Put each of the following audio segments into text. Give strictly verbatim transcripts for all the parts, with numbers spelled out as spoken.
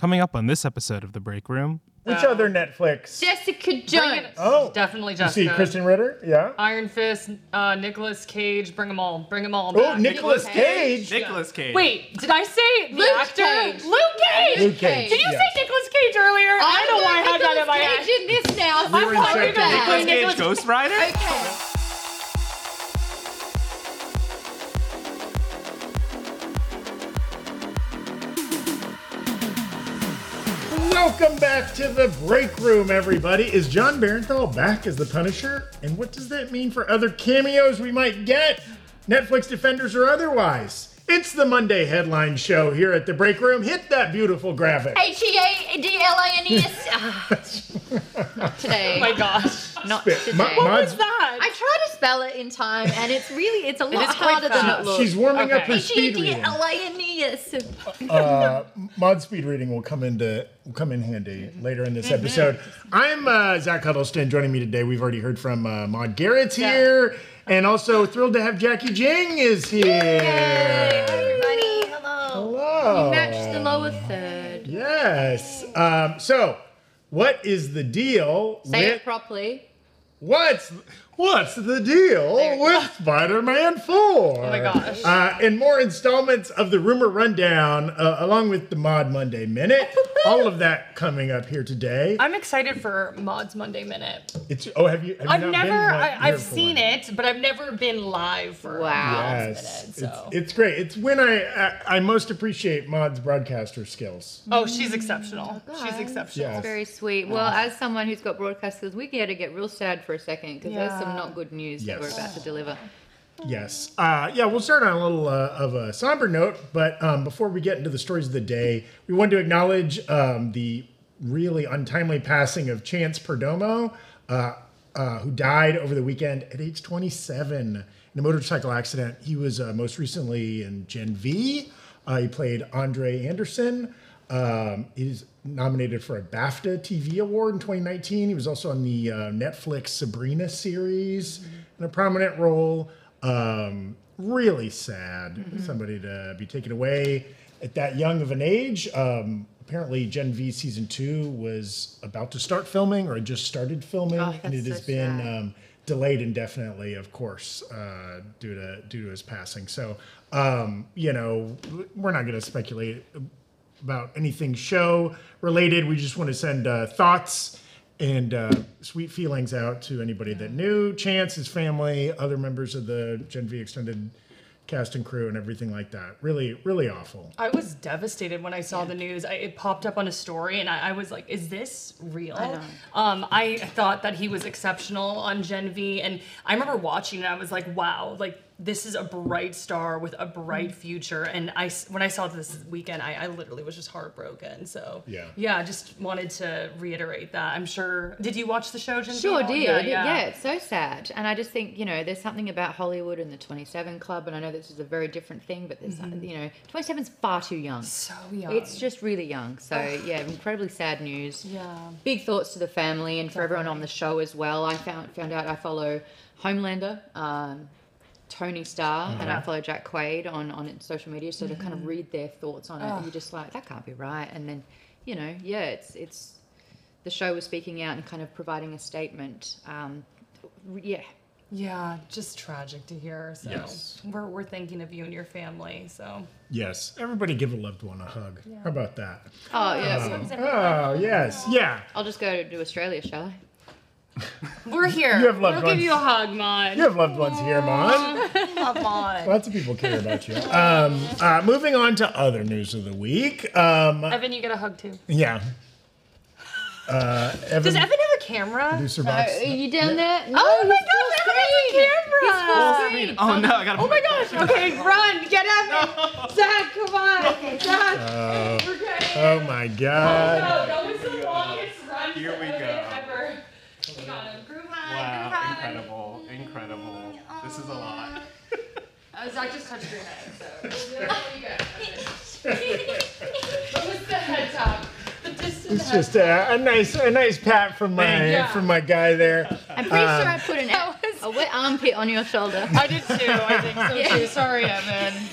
Coming up on this episode of The Break Room. Which Uh, other Netflix? Jessica Jones. Oh, Definitely You Jessica. see Kristen Ritter? Yeah. Iron Fist, uh, Nicolas Cage, bring them all. Bring them all Oh, back. Nicolas Cage. Nicolas Cage. Wait, did I say the Luke actor? Cage. Luke Cage! Luke Cage. Did you yes. say Nicolas Cage earlier? I don't know why I had that in my head. Cage in this now. We were in I'm Sector. probably Nicolas Cage Nicolas- Ghost Rider? Okay. Welcome back to the Break Room, everybody. Is John Barenthal back as the Punisher? And what does that mean for other cameos we might get? Netflix Defenders or otherwise? It's the Monday headline show here at the Break Room. Hit that beautiful graphic. H E A D L A N E S. Not today. Oh my gosh. Not Spit. today. Ma- What Maud's- was that? I try to spell it in time, and it's really, it's a lot is quite harder than fast. it looks. She's warming up her Okay. speed reading. H E A D L A N E S. Uh, Mod speed reading will come into will come in handy later in this Mm-hmm. episode. I'm uh, Zach Huddleston. Joining me today, we've already heard from uh, Maud Garrett's here, and also thrilled to have Jackie Jing is here. Everybody, hello. Hello. You matched the lower third. Yes. Um, so, what is the deal Say with it properly. what's what's the deal There you with Spider-Man four? Oh my gosh. Uh, and more installments of the Rumor Rundown, uh, along with the Mod Monday Minute. All of that coming up here today. I'm excited for Maud's Monday Minute. It's oh, have you? Have you I've not never, been one- I, here I've for seen one? it, but I've never been live for Wow. Maud's Yes, Minute. So. it's, it's great. It's when I, I I most appreciate Mod's broadcaster skills. Oh, she's exceptional. She's guys. exceptional. Yes. Very sweet. Well, as someone who's got broadcast skills, we get to get real sad for a second because there's some Yeah. not good news that we're Yes. about to deliver. Yes. Uh, yeah, we'll start on a little uh, of a somber note, but um, before we get into the stories of the day, we want to acknowledge um, the really untimely passing of Chance Perdomo, uh, uh, who died over the weekend at age twenty-seven in a motorcycle accident. He was uh, most recently in Gen V. Uh, he played Andre Anderson. Um, he's nominated for a BAFTA T V award in twenty nineteen. He was also on the uh, Netflix Sabrina series in a prominent role. Um, really sad, Mm-hmm. somebody to be taken away at that young of an age. Um, apparently, Gen V season two was about to start filming or had just started filming, Oh, and it that's has so been sad. um, delayed indefinitely, of course, uh, due to due to his passing. So, um, you know, we're not going to speculate about anything show related. We just want to send uh, thoughts and uh, sweet feelings out to anybody that knew Chance, his family, other members of the Gen V extended cast and crew, and everything like that. Really, really awful. I was devastated when I saw the news. I, it popped up on a story, and I, I was like, "Is this real?" I know. Um, I thought that he was exceptional on Gen V, and I remember watching, and I was like, "Wow!" Like this is a bright star with a bright future. And I, s- when I saw this weekend, I, I literally was just heartbroken. So Yeah. yeah, I just wanted to reiterate that. I'm sure. Did you watch the show, Gen V? Sure Oh, did. Yeah, Yeah, yeah. it's so sad. And I just think, you know, there's something about Hollywood and the twenty-seven Club, and I know this is a very different thing, but there's, you know, twenty-seven's far too young. So young. It's just really young. So, yeah, incredibly sad news. yeah. Big thoughts to the family and for everyone on the show as well. I found found out I follow Homelander, um, Tony Starr, and I follow Jack Quaid on, on social media, so to kind of read their thoughts on it, and you're just like, that can't be right. And then, you know, yeah, it's it's the show was speaking out and kind of providing a statement. Um, yeah, Yeah, just tragic to hear. So Yes. we're we're thinking of you and your family. So Yes. Everybody give a loved one a hug. How about that? oh yeah. Oh, yes. Yeah. I'll just go to Australia, shall I? we're here. You have loved we'll ones. give you a hug, Mon. You have loved ones here, Mon. Love Mon. Lots of people care about you. Um, uh, moving on to other news of the week. Um, Evan, you get a hug too. yeah. Uh, Evan, Does Evan have a camera? producer box. Are you down there? No, Oh my he's full gosh, Evan has a screen. camera. He's full screen. Oh no, I gotta. Oh my gosh. Okay, run. Get Evan. Zach, come on. Zach. We're good. Oh my God. No, that was the longest run Here for we Evan go. ever. We got him. Group hug. Wow, Group hug. incredible, incredible. This is a lot. Uh, Zach just touched your head, so. Oh, you got it. What was the head tap? The distant It's head just a, a nice, a nice pat from my Yeah. from my guy there. I'm pretty Um, sure I put an, a wet armpit on your shoulder. I did too. I think so too. Sorry, Evan.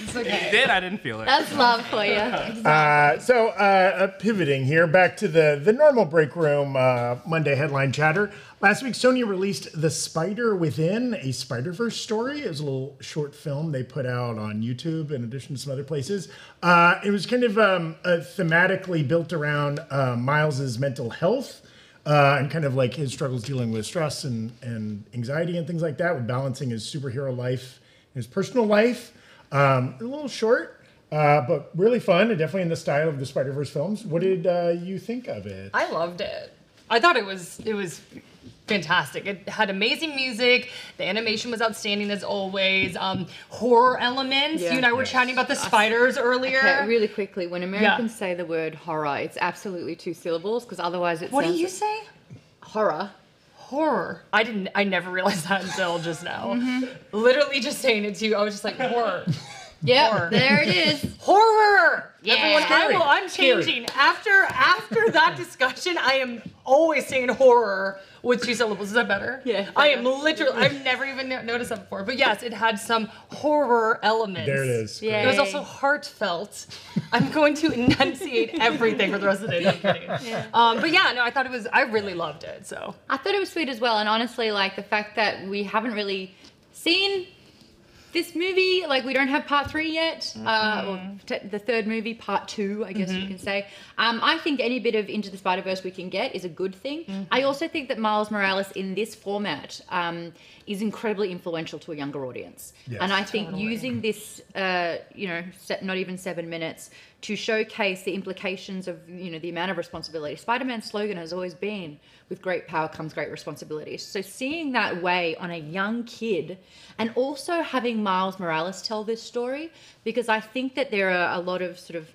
It's okay. You did. I didn't feel it. That's love for you. Uh, so, uh, uh, pivoting here back to the, the normal break room uh, Monday headline chatter. Last week, Sony released The Spider Within, a Spider-Verse story. It was a little short film they put out on YouTube in addition to some other places. Uh, it was kind of um, uh, thematically built around uh, Miles's mental health uh, and kind of like his struggles dealing with stress and, and anxiety and things like that, with balancing his superhero life and his personal life. Um, a little short. Uh, but really fun and definitely in the style of the Spider-Verse films. What did uh, you think of it? I loved it. I thought it was it was fantastic. It had amazing music. The animation was outstanding as always. Um, horror elements. Yeah. You and I were Yes. chatting about the spiders earlier. Okay, really quickly, when Americans Yeah. say the word horror, it's absolutely two syllables because otherwise it What do sounds you like say? horror. Horror. I didn't. I never realized that until just now. Mm-hmm. Literally just saying it to you, I was just like horror. Yeah, Horror. there it is. Horror. Yeah. Everyone, I Scary. will, I'm Scary. changing. After after that discussion, I am always saying horror with two syllables. Is that better? Yeah, I am better. literally. I've never even no- noticed that before. But yes, it had some horror elements. There it is. Yeah. It was also heartfelt. I'm going to enunciate everything for the rest of the day. No, I'm kidding. Um, but yeah, no, I thought it was. I really loved it. So I thought it was sweet as well, and honestly, like the fact that we haven't really seen this movie, like we don't have part three yet, uh, or t- the third movie, part two, I guess you can say. Um, I think any bit of Into the Spider-Verse we can get is a good thing. I also think that Miles Morales in this format um, is incredibly influential to a younger audience. Yes. And I think Totally. using this, uh, you know, se- not even seven minutes, to showcase the implications of, you know, the amount of responsibility. Spider-Man's slogan has always been, with great power comes great responsibility. So seeing that way on a young kid and also having Miles Morales tell this story, because I think that there are a lot of sort of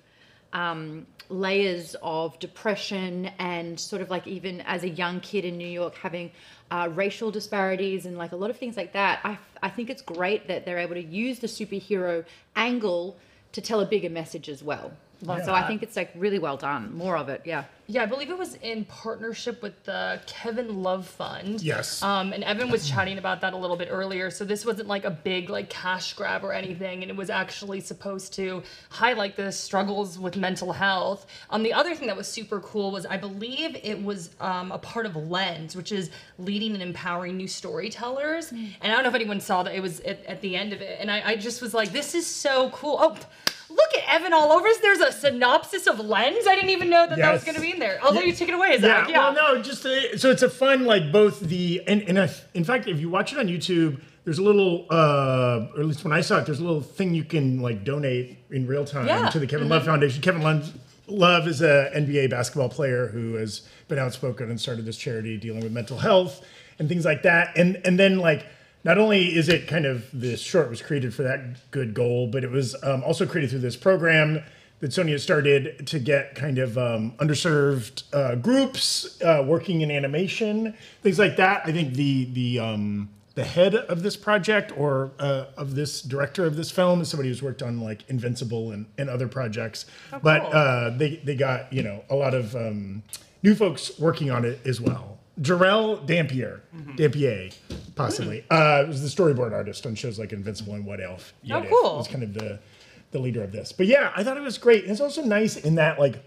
um, layers of depression and sort of like even as a young kid in New York having uh, racial disparities and like a lot of things like that. I, I think it's great that they're able to use the superhero angle to tell a bigger message as well. Love So I that. think it's like really well done. More of it, yeah. yeah, I believe it was in partnership with the Kevin Love Fund. Yes. Um, and Evan was chatting about that a little bit earlier. So this wasn't like a big like cash grab or anything, and it was actually supposed to highlight the struggles with mental health. Um, the other thing that was super cool was I believe it was um, a part of Lens, which is leading and empowering new storytellers. And I don't know if anyone saw that it was at, at the end of it, and I, I just was like, this is so cool. Oh. Look at Evan all over us. There's a synopsis of Lens. I didn't even know that that was Yes. going to be in there. Although Yeah. you take it away, Yeah, Zach. Yeah. well, no, just uh, so it's a fun like both the and and I, in fact, if you watch it on YouTube, there's a little, uh, or at least when I saw it, there's a little thing you can like donate in real time Yeah. to the Kevin Love Foundation. Kevin Love, Love is a N B A basketball player who has been outspoken and started this charity dealing with mental health and things like that. And and then like. Not only is it kind of this short was created for that good goal, but it was um, also created through this program that Sony has started to get kind of um, underserved uh, groups uh, working in animation, things like that. I think the the um, the head of this project or uh, of this director of this film is somebody who's worked on like Invincible and, and other projects. But cool. uh, they they got you know a lot of um, new folks working on it as well. Jarrell Dampier, Dampier, possibly, uh, was the storyboard artist on shows like Invincible and What If. Oh, What If cool. was kind of the the leader of this. But yeah, I thought it was great. And it's also nice in that like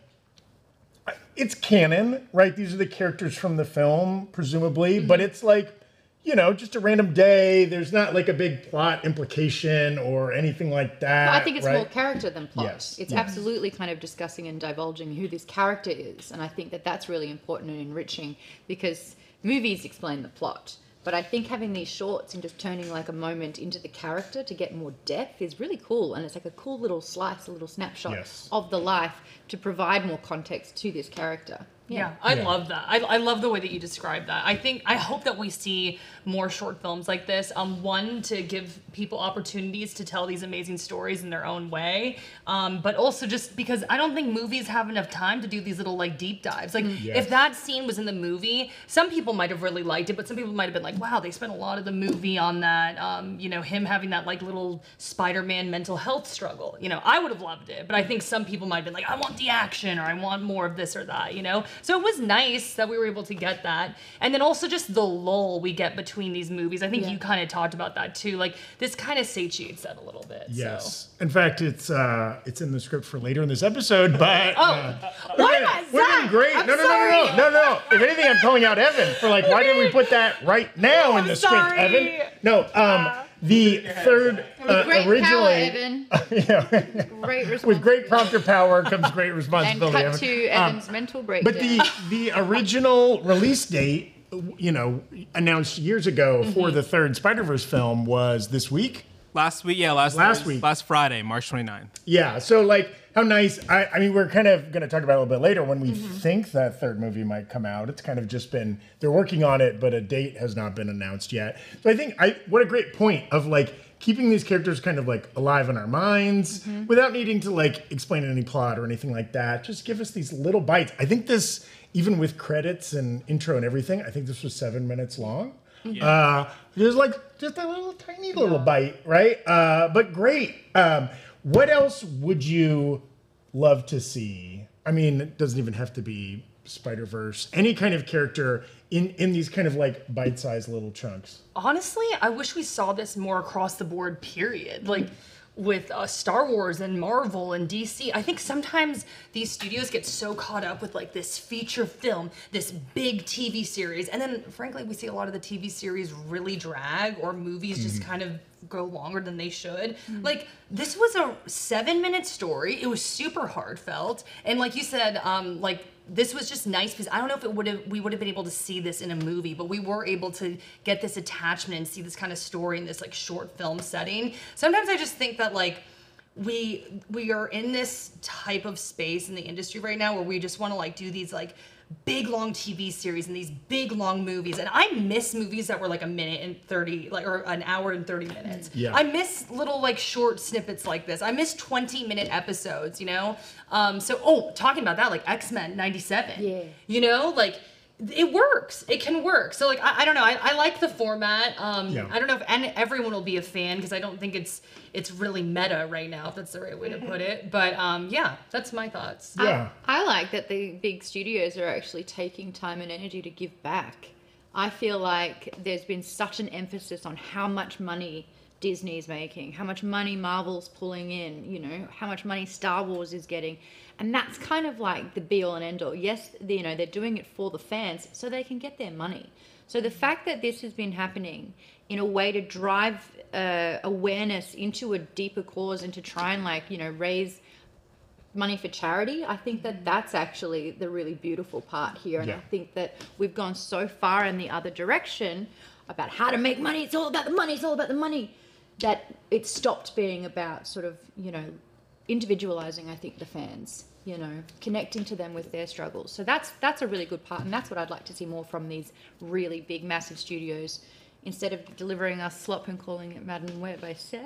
it's canon, right? These are the characters from the film, presumably, but it's like, you know, just a random day. There's not like a big plot implication or anything like that. I think it's right? more character than plot. Yes, It's yes. absolutely kind of discussing and divulging who this character is. And I think that that's really important and enriching because movies explain the plot. But I think having these shorts and just turning like a moment into the character to get more depth is really cool. And it's like a cool little slice, a little snapshot Yes. of the life to provide more context to this character. Yeah, I Yeah. love that. I, I love the way that you describe that. I think I hope that we see more short films like this. Um, one to give people opportunities to tell these amazing stories in their own way, um, but also just because I don't think movies have enough time to do these little like deep dives. Like Yes. if that scene was in the movie, some people might have really liked it, but some people might have been like, "Wow, they spent a lot of the movie on that." Um, you know, him having that like little Spider-Man mental health struggle. You know, I would have loved it, but I think some people might have been like, "I want the action," or "I want more of this or that." You know, So it was nice that we were able to get that. And then also just the lull we get between these movies. I think Yeah. you kind of talked about that too. Like this kind of satiates that a little bit. Yes. In fact, it's uh, it's in the script for later in this episode, but Oh, uh, why would've not? been- would've been Zach? great. I'm no, no, no, sorry. no, no, no, no. If anything, I'm calling out Evan for like, why didn't we put that right now in I'm the script, sorry. Evan? No, um, the third uh, Great power, originally, Evan. yeah, Great responsibility. with great prompter power comes great And responsibility. cut Evan. to Um, Evan's mental breakdown. But the the original release date, you know, announced years ago Mm-hmm. for the third Spider-Verse film was this week. Last week, yeah, last Last Thurs- week. last Friday, March twenty-ninth. Yeah, so like how nice. I, I mean, we're kind of going to talk about it a little bit later when we think that third movie might come out. It's kind of just been they're working on it, but a date has not been announced yet. So I think I what a great point of like keeping these characters kind of like alive in our minds without needing to like explain any plot or anything like that. Just give us these little bites. I think this, even with credits and intro and everything, I think this was seven minutes long. Uh, there's like just a little tiny little bite, right? Uh, but great. Um, what else would you love to see? I mean, it doesn't even have to be Spider-Verse. Any kind of character in in these kind of like bite-sized little chunks. Honestly, I wish we saw this more across the board, period. Like with uh, Star Wars and Marvel and D C, I think sometimes these studios get so caught up with like this feature film, this big T V series, and then frankly, we see a lot of the T V series really drag or movies just kind of go longer than they should. Like this was a seven minute story. It was super heartfelt, and like you said, um, like this was just nice because I don't know if it would have we would have been able to see this in a movie, but we were able to get this attachment and see this kind of story in this like short film setting. Sometimes I just think that like we we are in this type of space in the industry right now where we just want to like do these like big long T V series and these big long movies, and I miss movies that were like a minute and thirty like or an hour and thirty minutes. Yeah. I miss little like short snippets like this. I miss twenty minute episodes, you know. Um, so oh, talking about that, like X-Men ninety-seven. Yeah. You know, like it works. It can work. So like I, I don't know. I, I like the format. Um, Yeah. I don't know if and everyone will be a fan because I don't think it's it's really meta right now. If that's the right way to put it. But um, yeah, that's my thoughts. Yeah. I like that the big studios are actually taking time and energy to give back. I feel like there's been such an emphasis on how much money Disney's making, how much money Marvel's pulling in, you know, how much money Star Wars is getting. And that's kind of like the be all and end all. Yes, the- you know, they're doing it for the fans so they can get their money. So the fact that this has been happening in a way to drive uh, awareness into a deeper cause and to try and like, you know, raise money for charity, I think that that's actually the really beautiful part here. And Yeah. I think that we've gone so far in the other direction about how to make money. It's all about the money. It's all about the money. That it stopped being about sort of, you know, individualizing, I think, the fans, you know, connecting to them with their struggles. So that's that's a really good part. And that's what I'd like to see more from these really big, massive studios. Instead of delivering us slop and calling it Madam Web, I said.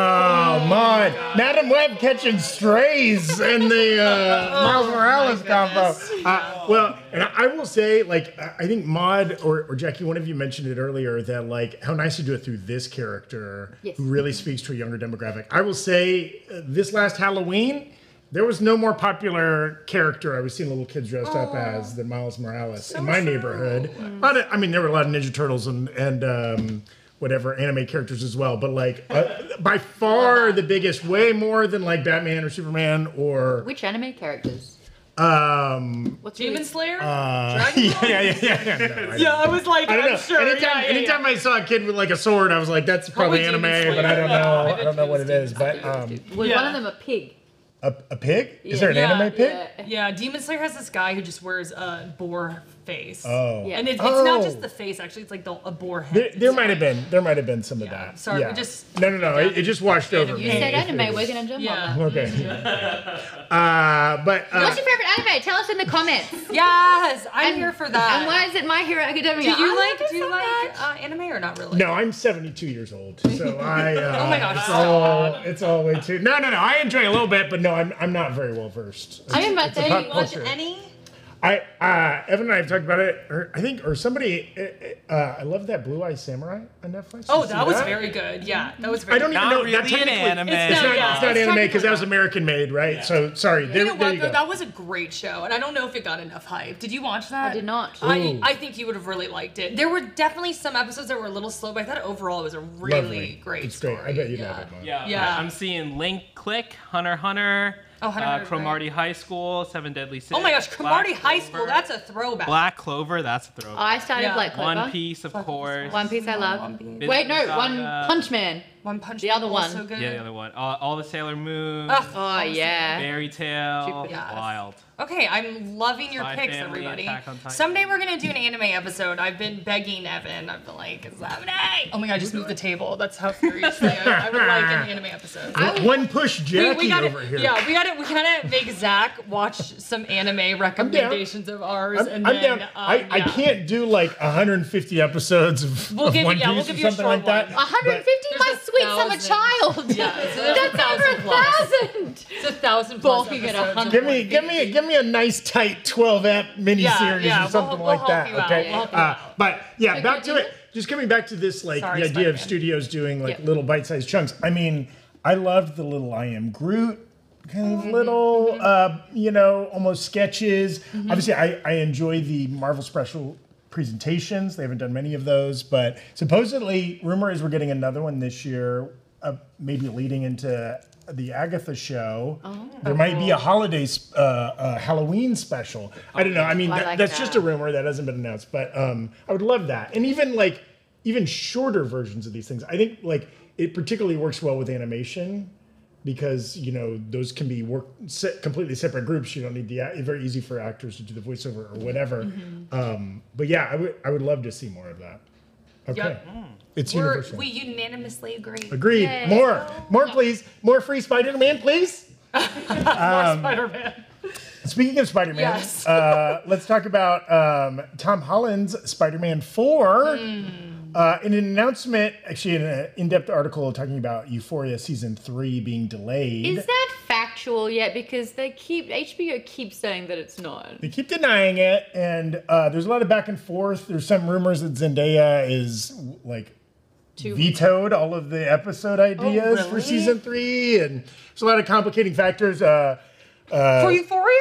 Oh, my. Madam Web catching strays in the uh, Miles Morales combo. Uh, well, and I will say, like, I I think Maud or, or Jackie, one of you mentioned it earlier that, like, how nice to do it through this character Yes. who really speaks to a younger demographic. I will say, uh, this last Halloween, there was no more popular character I was seeing little kids dressed up as than Miles Morales in my neighborhood. A lot of, I mean, there were a lot of Ninja Turtles and, and um, whatever anime characters as well, but like uh, by far the biggest, way more than like Batman or Superman or Which anime characters? um, What's Demon really- Slayer. uh, Dragon Ball? yeah, yeah, yeah, yeah. No, I, Yeah, I was like, I don't I'm know. sure. anytime, yeah, yeah, yeah. anytime I saw a kid with like a sword, I was like, that's probably, Probably anime, Demon but I don't Slayer. know. Yeah, I don't know what it Demon is, but um, Was Yeah. one of them a pig? a, a pig? Is there an Yeah, anime pig? Yeah. Yeah, Demon Slayer has this guy who just wears a boar face. Oh. Yeah. And it, it's Oh. not just the face, actually, it's like the, a boar head. There, there It's might have like- been. There might have been some of Yeah, that. sorry, yeah. we just- No, no, no. It, it just washed over You me. You said if it anime, was- we're going to jump Yeah. on that. Okay. uh, but uh, What's your favorite anime? Tell us in the comments. Yes, I'm And- here for that. And why is it My Hero Academia? do you I like love it do you so like much. uh, anime or not really? no, I'm seventy-two years old, so I. Uh, Oh my gosh, It's stop. all, it's all way too. No, no, no. I enjoy a little bit, but no, I'm I'm not very well versed. I'm in my It's a thirties. pop Do you watch culture. any? I uh, Evan and I have talked about it, or I think, or somebody. Uh, uh, I love that Blue Eye Samurai on Netflix. Oh, You see that was very good. Yeah, that was very I don't good. even Not know. really that an technically, anime. It's It's not, not- yeah, it's not it's anime because that technically was American made, right? So sorry. There, You know there what, you though? go. That was a great show, and I don't know if it got enough hype. Did you watch that? I did not. I, Ooh. I think you would have really liked it. There were definitely some episodes that were a little slow, but I thought overall it was a really Lovely. great It's story. great. I bet you'd yeah. love it, Mom. Yeah, Yeah. I, am seeing Link, Click, Hunter x Hunter, Oh, Hunter x uh, Hunter's great. Cromartie High School, Seven Deadly Sins. Oh my gosh, Cromartie Black High School, Clover. that's a throwback. Black Clover, that's a throwback. I started Yeah. Black Clover. One Piece, of course. One Piece I love. One Piece. Vinland Wait, no, One Saga. Punch Man. One Punch The Man other also one. good. Yeah, the other one. All, all the Sailor Moon, Ugh, Oh, yeah. Fairy Tale, Yes. wild. Okay, I'm loving your Spy picks, Family, everybody. Attack on Titan. Someday we're gonna do an anime episode. I've been begging Evan. I've been like, someday. Oh my god, I just moved the table. That's how furiously I, I would like an anime episode. One push Jackie we, we gotta, over here. Yeah, we gotta we gotta make Zach watch some anime recommendations of ours, I'm, and I'm then down. um, I, I yeah. can't do like one hundred fifty episodes of, We'll of give you- One yeah, we'll Piece give or you a something short like that. one. one hundred fifty, There's my a sweet summer thousand. child. Yeah, so there's a That's over thousand a plus. thousand. It's a thousand plus Balking at a episodes. hundred. Give me, give me, give me a nice tight twelve ep miniseries Yeah, yeah, or we'll- something we'll like help that. you out, Okay, we'll help you uh, out. but yeah, So back to continue? it. Just coming back to this, like Sorry, the idea of Spider-Man. studios doing like Yeah. little bite-sized chunks. I mean, I loved the little I Am Groot kind Mm-hmm, of little, uh, you know, almost sketches. Obviously, I I enjoy the Marvel special presentations. They haven't done many of those, but supposedly, rumor is we're getting another one this year, uh, maybe leading into the Agatha show. There might be a holiday, sp- uh, uh, Halloween special. I don't know. I mean, I that, like that's that. just a rumor that hasn't been announced, but um, I would love that. And even like, even shorter versions of these things. I think like it particularly works well with animation because, you know, those can be work se- completely separate groups. You don't need the, a- very easy for actors to do the voiceover or whatever. Mm-hmm. Um, but yeah, I would, I would love to see more of that. Okay. Yep. It's We're, universal. we unanimously agree. Agreed. Yay. More, more, please. More free Spider-Man, please. More Spider-Man. Speaking of Spider-Man, Yes. uh, let's talk about um, Tom Holland's Spider-Man four. Hmm. Uh, in an announcement, actually in an in-depth article talking about Euphoria season three being delayed. Is that factual yet? Because they keep H B O keeps saying that it's not. They keep denying it, and uh, there's a lot of back and forth. There's some rumors that Zendaya is like Too- vetoed all of the episode ideas for really? season three, and there's a lot of complicating factors. Uh, For Euphoria?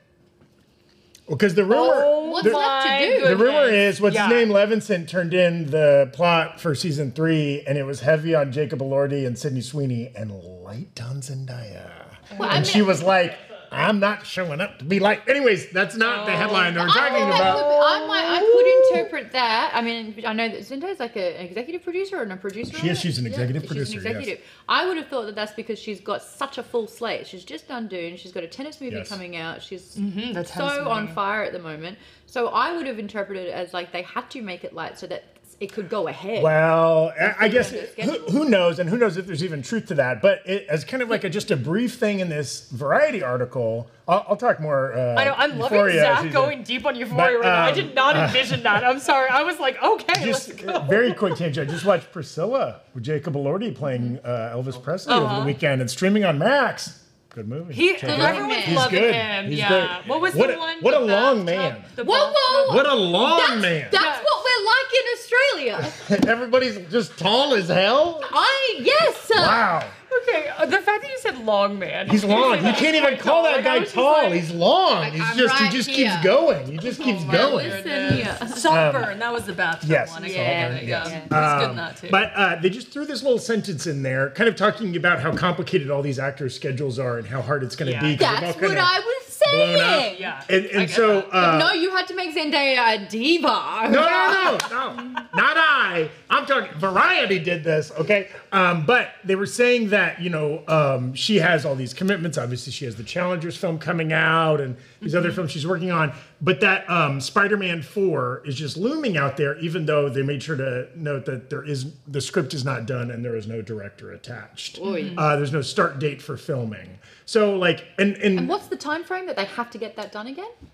because the rumor, What's the, left to my do? the rumor goodness. is what's Yeah. his name Levinson turned in the plot for season three, and it was heavy on Jacob Elordi and Sydney Sweeney, and light on Zendaya. Well, I and mean- she was like, "I'm not showing up to be like." Anyways, that's not the headline they were I talking think that about. could be- I might, I could interpret that. I mean, I know that Zendaya's like a, an executive producer and a producer. She on is, it. she's an executive she's producer, An yes. executive. I would have thought that that's because she's got such a full slate. She's just done Dune. She's got a tennis movie Yes. coming out. She's Mm-hmm, the tennis so on movie. fire at the moment. So I would have interpreted it as like they had to make it light so that it could go ahead. Well, I, I guess their who, schedule. who knows, and who knows if there's even truth to that. But it, as kind of like a, just a brief thing in this Variety article, I'll, I'll talk more. Uh, I know, I'm loving Euphoria Zach season. going deep on Euphoria But, right now. I um, did not envision that. I'm sorry. I was like, okay, Just let's go. very quick tangent. I just watched Priscilla with Jacob Elordi playing uh, Elvis Presley over the weekend. It's streaming on Max. Good movie. He, Check it out. everyone's He's loving good. him. He's yeah. great. What was What the a- one? what the a long bathtub- man. The Whoa, whoa! bathtub- What a long that's, man. That's Yeah. what we're like in Australia. Everybody's just tall as hell. I yes. Wow. Okay, uh, the fact that you said long man. He's long. You can't even call that Like, I guy was just tall. like- He's long. He's I'm just right he just here. keeps going. He just keeps my going. Listen here. Saltburn. that was the bathtub yes, one. I Saltburn, get it. Yeah, yes. he's good in that too. But uh, they just threw this little sentence in there, kind of talking about how complicated all these actors' schedules are and how hard it's going to Yeah. be. 'cause they've all That's kinda what I was blown up. saying. yeah. And, I and get so, that. uh, No, you had to make Zendaya a diva. no, no, no, no, not I. I'm talking. Variety did this, okay? Um, but they were saying that you know um, she has all these commitments. Obviously, she has the Challengers film coming out and these other films she's working on. But that um, Spider-Man four is just looming out there, even though they made sure to note that there is the script is not done and there is no director attached. Oy. Uh, there's no start date for filming. So like, and and, And what's the time frame that they have to get that done again?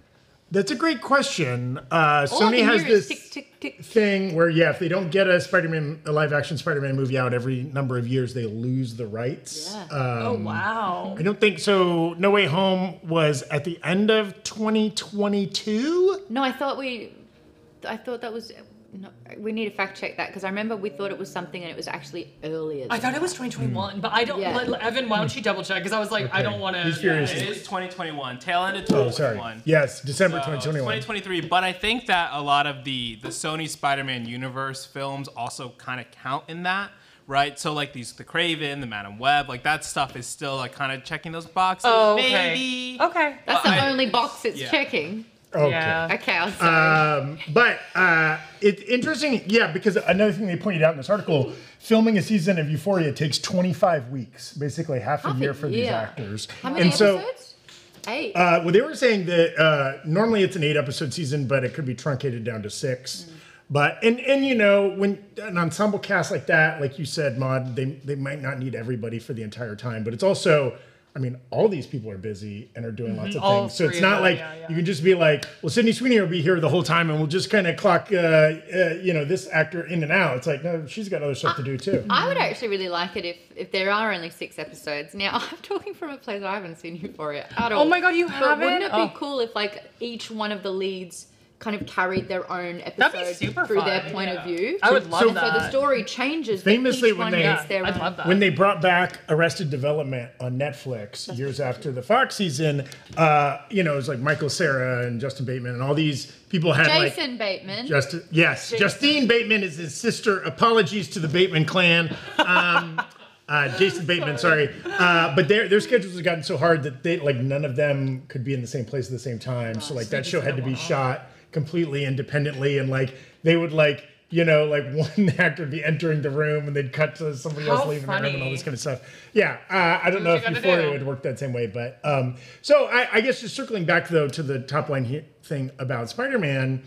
That's a great question. Uh, All I Sony can has hear is this tick, tick, tick. thing where, yeah, if they don't get a Spider-Man, a live-action Spider-Man movie out every number of years, they lose the rights. Yeah. Um, Oh wow. I don't think so. No Way Home was at the end of twenty twenty-two. No, I thought we, I thought that was. No, we need to fact check that because I remember we thought it was something and it was actually earlier. I thought it was twenty twenty-one, but I don't. Yeah. Let, Evan, why don't you double check? Because I was like, I Okay. don't want to. He's furious. It is twenty twenty-one, tail end of Oh, twenty twenty-one. sorry. Yes, December So, twenty twenty-one. twenty twenty-three, but I think that a lot of the the Sony Spider-Man universe films also kind of count in that, right? So like these, the Craven, the Madam Web, like that stuff is still like kind of checking those boxes. Oh, okay. Maybe. Okay. That's Well, the I- only box it's yeah. checking. Okay. Yeah. Okay, I'm sorry. Um, but uh, it's interesting, yeah, because another thing they pointed out in this article, filming a season of Euphoria takes twenty-five weeks, basically half a Half a year for these year. actors. How many and so, episodes? Eight. Uh, well, they were saying that uh, normally it's an eight-episode season, but it could be truncated down to six. Mm. But and and you know when an ensemble cast like that, like you said, Maud, they they might not need everybody for the entire time, but it's also. I mean, all these people are busy and are doing lots of All things. So it's three not of them, like yeah, yeah. you can just be like, well, Sydney Sweeney will be here the whole time and we'll just kind of clock, uh, uh, you know, this actor in and out. It's like, no, she's got other stuff to do too. I would actually really like it if, if there are only six episodes. Now, I'm talking from a place I haven't seen Euphoria at all. Oh my God, you But haven't? wouldn't it be Oh. cool if, like, each one of the leads kind of carried their own That'd be episode super through fun, their point yeah. of view? I would So- love so- So that. the story changes, Famously, but each when one they- gets Yeah, their I'd own. love that. When they brought back Arrested Development on Netflix years after the Fox season, uh, you know, it was like Michael Cera and Justin Bateman and all these people had like Jason Bateman. Justin, yes, Jason. Justine Bateman is his sister. Apologies to the Bateman clan. Um, uh, Jason Bateman, sorry, uh, but their their schedules have gotten so hard that they like none of them could be in the same place at the same time. So like that show had to be shot completely independently, and like they would like you know like one actor would be entering the room and they'd cut to somebody else How leaving the room and all funny. this kind of stuff. Yeah, uh, I don't know what if you gotta Euphoria do. would work that same way, but um, so I, I guess just circling back though to the top line he- thing about Spider-Man.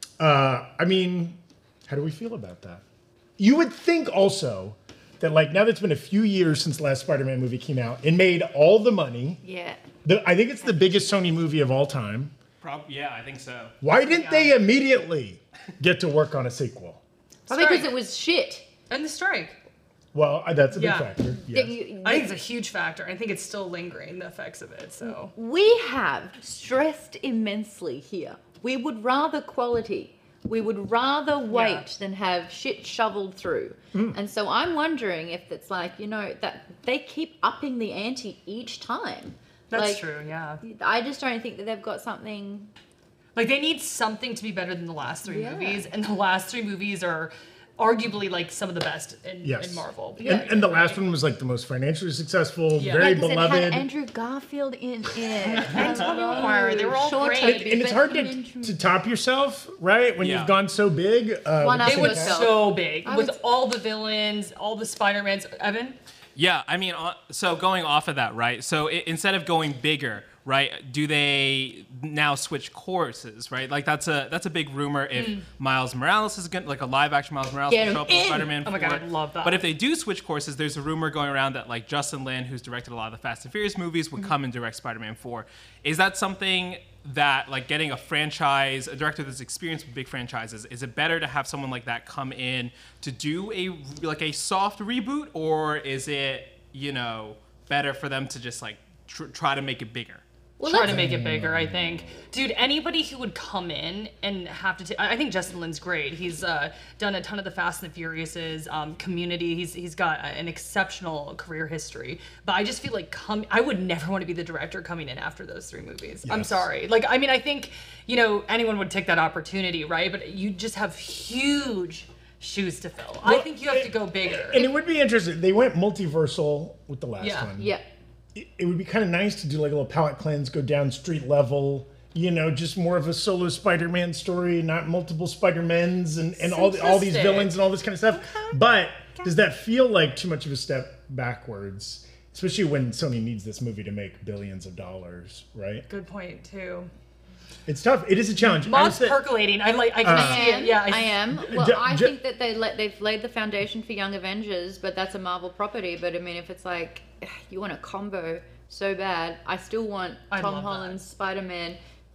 Uh, I mean, how do we feel about that? You would think also that like now that it's been a few years since the last Spider-Man movie came out, it made all the money. Yeah. The, I think it's the biggest Sony movie of all time. Prob- yeah, I think so. Why didn't they immediately get to work on a sequel? Probably because Strike. it was shit. And the strike. Well, uh, that's a big Yeah. factor. That Yes. you- I think it's a huge factor. I think it's still lingering, the effects of it. So We have stressed immensely here. We would rather quality. We would rather wait than have shit shoveled through. And so I'm wondering if it's like, you know, that they keep upping the ante each time. that's Like, true. Yeah. I just don't think that they've got something. Like they need something to be better than the last three Yeah. movies, and the last three movies are arguably like some of the best in, Yes. in Marvel. And, and the last one was like the most financially successful, Yeah. very Yeah, 'cause it had beloved. Andrew Garfield in it. And Tobey Maguire, they were all Short great. Toby, and it's but hard I to, mean, to top yourself, right? When Yeah. you've gone so big. Uh, One with up the It was same yourself. cast. so big I with would- all the villains, all the Spider-Mans. Evan, Yeah, I mean, uh, so going off of that, right? So i instead of going bigger, right? Do they now switch courses, right? Like that's a that's a big rumor. If Miles Morales is going, like a live action Miles Morales, Get will him show up in in! Spider-Man Oh my God, four. I love that. But if they do switch courses, there's a rumor going around that like Justin Lin, who's directed a lot of the Fast and Furious movies, would come and direct Spider-Man four. Is that something that like getting a franchise, a director that's experienced with big franchises, is it better to have someone like that come in to do a like a soft reboot, or is it, you know, better for them to just like tr- try to make it bigger? Well, try let's- to make it bigger, I think. Dude, anybody who would come in and have to, t- I I think Justin Lin's great. He's uh, done a ton of the Fast and the Furiouses, um, Community. He's he's got a- an exceptional career history. But I just feel like come, I would never want to be the director coming in after those three movies. I'm Yes. sorry. Like, I mean, I think, you know, anyone would take that opportunity, right? But you just have huge shoes to fill. I Well, think you have to go bigger. And it would be interesting. They went multiversal with the last Yeah. one. Yeah. It, it would be kind of nice to do like a little palette cleanse, go down street level. You know, just more of a solo Spider-Man story, not multiple Spider-Mans and, and all the, all these Simplistic. villains and all this kind of stuff. But does that feel like too much of a step backwards? Especially when Sony needs this movie to make billions of dollars, right? Good point, too. It's tough. It is a challenge. I Mom's would say- percolating. I like. I can Uh, see it. Yeah, I am. Well, Ju- I ju- think that they let they've laid the foundation for Young Avengers, but that's a Marvel property. But I mean, if it's like you want a combo so bad, I still want I Tom love that. Holland's Spider-Man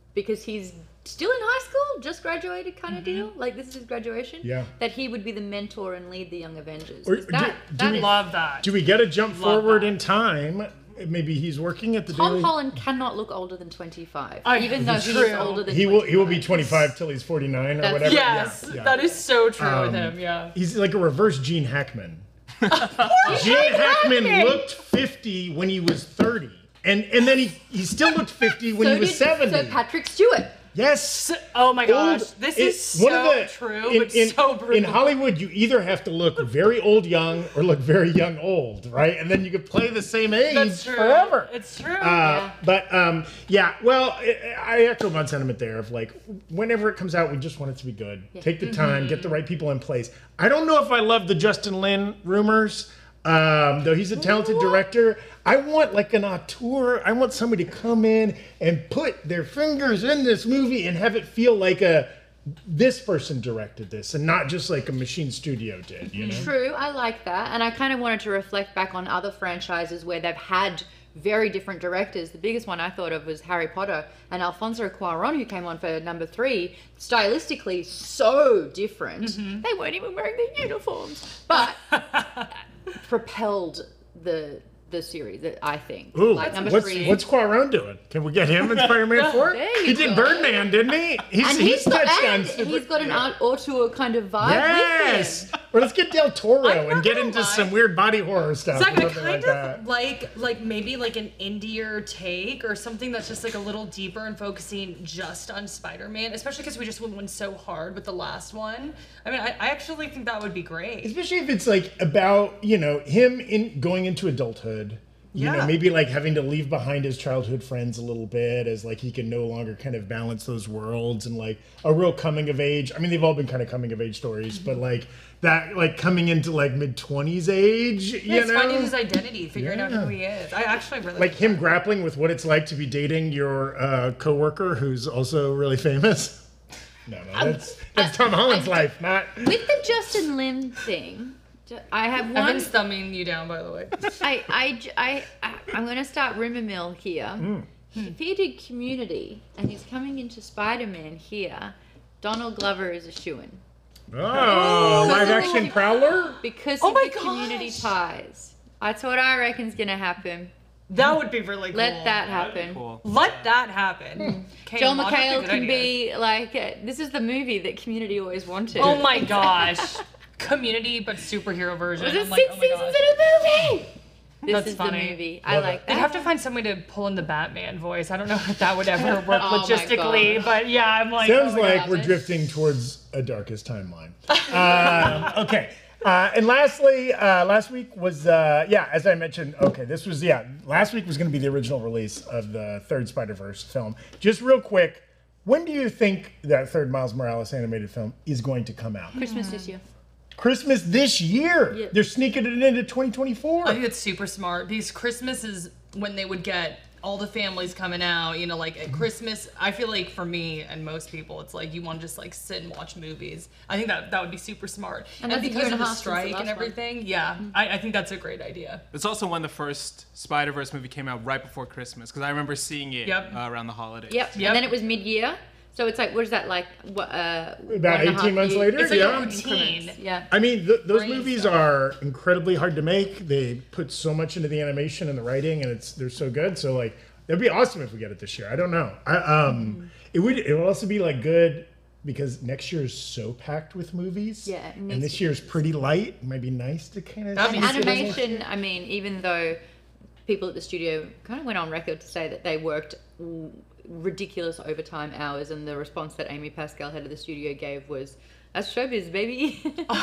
because he's still in high school, just graduated kind of deal. Like this is his graduation. Yeah. That he would be the mentor and lead the Young Avengers. Or 'Cause do- that, do that we- is- Love that. Do we get a jump Love forward that. in time? Maybe he's working at the Tom Daily. Holland cannot look older than twenty-five, I- even though it's he's true. older than He will. He will be twenty-five. twenty-five till he's forty-nine or That's- whatever. Yes, Yeah, yeah. that is so true Um, with him. Yeah. He's like a reverse Gene Hackman. Gene Hackman looked fifty when he was thirty, and and then he he still looked fifty when So he was did seventy. Sir Patrick Stewart. Yes. Oh my gosh, Old- this it- is so one of the- true, in, but in- so brutal. in Hollywood, you either have to look very old young or look very young old, right? And then you could play the same age That's true. forever. It's true. Uh, Yeah. But um, yeah, well, I, I echo my sentiment there of like, whenever it comes out, we just want it to be good. Take the time, get the right people in place. I don't know if I love the Justin Lin rumors, um, though he's a talented director. I want like an auteur. I want somebody to come in and put their fingers in this movie and have it feel like a this person directed this and not just like a machine studio did. You know? True, I like that. And I kind of wanted to reflect back on other franchises where they've had very different directors. The biggest one I thought of was Harry Potter, and Alfonso Cuarón, who came on for number three, stylistically so different. They weren't even wearing their uniforms, but propelled the the series, I think. Ooh, like number what's three. what's Quaron doing? Can we get him in Spider-Man four? There you He did go. Birdman, didn't he? He's, and he's he's got, touched on and super. he's got an yeah. art auteur kind of vibe with Yes. him. Or let's get Del Toro I'm and not get gonna into lie. some weird body horror stuff. Zach, or I something kind like of that. like like maybe like an indier take or something that's just like a little deeper and focusing just on Spider-Man, especially because we just went, went so hard with the last one. I mean, I, I actually think that would be great. Especially if it's like about, you know, him in going into adulthood. You know, Yeah. maybe like having to leave behind his childhood friends a little bit as like he can no longer kind of balance those worlds and like a real coming of age. I mean, they've all been kind of coming of age stories, but like that, like coming into like mid twenties age, you Yeah, it's know? finding his identity, figuring out Yeah. who he is. I actually really Like him grappling with what it's like to be dating your uh, coworker who's also really famous. No, no, that's that's Tom Holland's life, not. With the Justin Lin thing, ju- I have I've one. been thumbing you down, by the way. I, I, j- I, am going to start rumor mill here. Mm. If he did Community and he's coming into Spider-Man here, Donald Glover is a shoo-in. Oh, live action Prowler. Because Oh of my the Community gosh. ties. That's what I reckon's going to happen. That would be really cool. Let that happen. Cool. Let that happen. Okay, Joel Mom, that's a McHale good can idea. be like, uh, this is the movie that Community always wanted. Oh my gosh. Community, but superhero version. Was it I'm like, six oh my seasons gosh. in a movie? This That's is funny. the movie. I Love like it. They'd that. have to find somebody to pull in the Batman voice. I don't know if that would ever work Oh my logistically, God. but yeah, I'm like, Sounds oh my like God. we're God. drifting towards a darkest timeline. Um, okay. Uh, and lastly, uh, last week was, uh, yeah, as I mentioned, okay, this was, yeah, last week was going to be the original release of the third Spider-Verse film. Just real quick, when do you think that third Miles Morales animated film is going to come out? Christmas this year. Christmas this year. Yep. They're sneaking it into twenty twenty-four. I think it's super smart because Christmas is when they would get all the families coming out, you know, like at Christmas, I feel like for me and most people, it's like you want to just like sit and watch movies. I think that that would be super smart. And And, that's a because year of and a the half since the strike last and one. everything, yeah, I, I think that's a great idea. It's also when the first Spider-Verse movie came out right before Christmas because I remember seeing it Yep. uh, around the holidays. Yep. Yep. And then it was mid-year. So it's like, what is that like? What, uh, About one and a half eighteen months years? later, It's like yeah. a routine. Increments, Yeah. I mean, th- those Brain movies stuff. are incredibly hard to make. They put so much into the animation and the writing, and it's they're so good. So like, it'd be awesome if we get it this year. I don't know. I, um, it would. It would also be like good because next year is so packed with movies. Yeah, it and needs this to be. year's pretty light. It might be nice to kind of. That'd be And Is it animation, I mean, even though people at the studio kind of went on record to say that they worked w- ridiculous overtime hours, and the response that Amy Pascal, head of the studio, gave was, "That's showbiz, baby."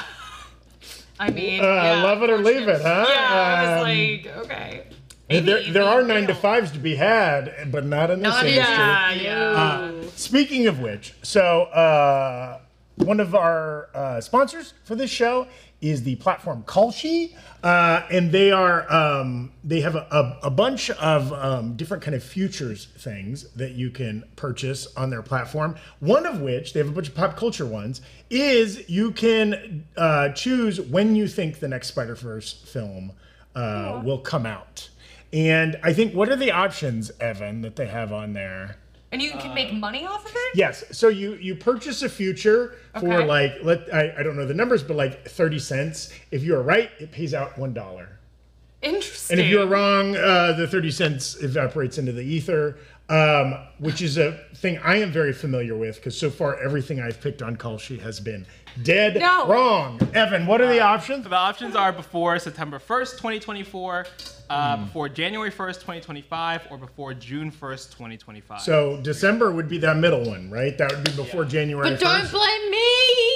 I mean, Uh, yeah, love it or leave it, huh? Yeah, I was Um, like, okay. there, Maybe there are be nine to real. fives to be had, but not in this Not in industry. Yeah, yeah. Uh, speaking of which, so uh, one of our uh, sponsors for this show is the platform Kalshi, uh, and they are um, they have a, a, a bunch of um, different kind of futures things that you can purchase on their platform. One of which they have a bunch of pop culture ones is you can uh, choose when you think the next Spider-Verse film uh, will come out. And I think what are the options, Evan, that they have on there? And you can make money off of it? Yes. So you you purchase a future for Okay. like let I, I don't know the numbers, but like thirty cents. If you are right, it pays out one dollar. Interesting. And if you're wrong, uh, the thirty cents evaporates into the ether, um, which is a thing I am very familiar with because so far everything I've picked on Kalshi has been dead No. wrong. Evan, what are the options? The options are before September first, twenty twenty-four, uh, before January first, twenty twenty-five, or before June first, twenty twenty-five. So December would be that middle one, right? That would be before January But don't first. blame me.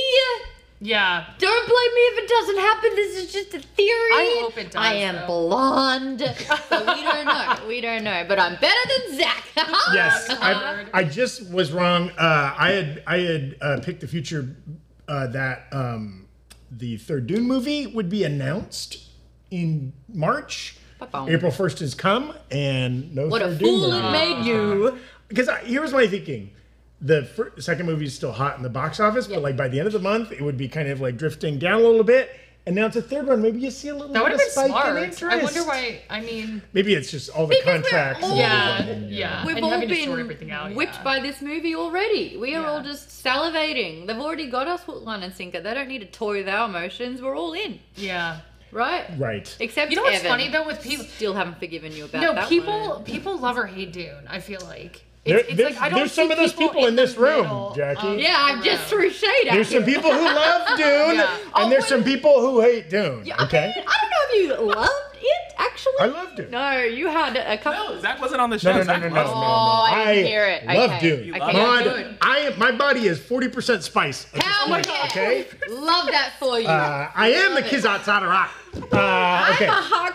Yeah. Don't blame me if it doesn't happen. This is just a theory. I hope it does, I am though. blonde, so we don't know. We don't know. But I'm better than Zach. Yes, I, I just was wrong. Uh, I had I had uh, picked the future uh, that um, the third Dune movie would be announced in March. Ba-bum. April first has come, and no What a third Dune fool movie. it made you. Because I, here was my thinking. The fir- second movie is still hot in the box office, Yeah. but like by the end of the month, it would be kind of like drifting down a little bit. And now it's a third one. Maybe you see a little That would bit have of been spike in smart. interest. I wonder why. I mean, Maybe it's just all the Because we're contracts. and all- yeah, everything, yeah. We've and all having to sort been everything out. whipped yeah. by this movie already. We are Yeah. all just salivating. They've already got us hook, line, and sinker. They don't need to toy with our emotions. We're all in, Yeah. right? Right. Except You know what's Evan. funny though with people? Still haven't forgiven you about No, that people one. people love or hate Dune. I feel like There- it's, it's there's like I don't there's see some of those people in the this room, middle Jackie. of Yeah, I the just road. threw shade at There's you. some people who love Dune, Yeah. Oh, and there's what some is- people who hate Dune. Yeah, I Okay. mean, I don't know if you loved it, actually. I love Dune. No, you had a couple. No, Zach wasn't on the show. No, no, no, Zach no, no, was. no, no. Oh, I didn't hear it. love Okay. Dune. You Okay, love God, good. I am, my body is forty percent spice. at this Hell point, yeah. Okay. Love that for you. Uh, I am the Love it. Kizat Sadarak. Uh, I'm okay. a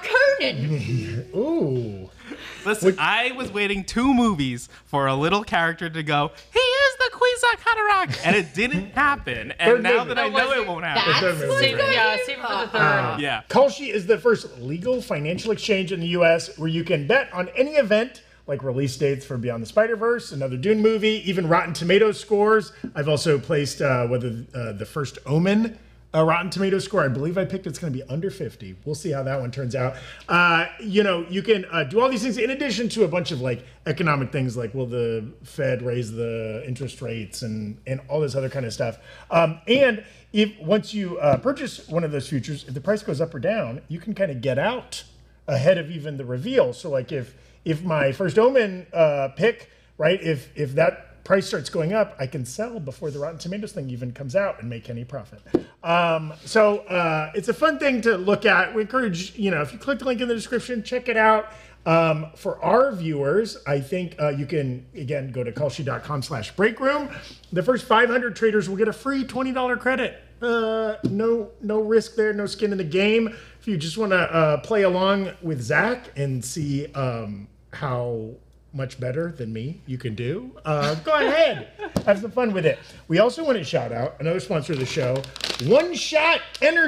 Harkonnen. Ooh. Listen, I was waiting two movies for a little character to go, he is the Kwisatz Haderach, and it didn't happen. And Third now movie. that I That know was it it. won't happen. That's third movie. what's Save, going yeah, save it for the third. Uh, Yeah. Kalshi is the first legal financial exchange in the U S where you can bet on any event, like release dates for Beyond the Spider-Verse, another Dune movie, even Rotten Tomatoes scores. I've also placed uh, whether uh, the first Omen uh, Rotten Tomatoes score. I believe I picked it's going to be under fifty. We'll see how that one turns out. Uh, you know, you can uh, do all these things in addition to a bunch of like economic things, like will the Fed raise the interest rates and and all this other kind of stuff. Um, and if once you uh, purchase one of those futures, if the price goes up or down, you can kind of get out ahead of even the reveal. So like if if my first Omen uh, pick, right, if if that price starts going up, I can sell before the Rotten Tomatoes thing even comes out and make any profit. Um, so uh, it's a fun thing to look at. We encourage, you know, if you click the link in the description, check it out. Um, for our viewers, I think uh, you can, again, go to kalshi.com slash breakroom. The first five hundred traders will get a free twenty dollars credit. Uh, no, no risk there, no skin in the game. If you just want to uh, play along with Zach and see um, how much better than me you can do, uh, go ahead, have some fun with it. We also want to shout out another sponsor of the show, One Shot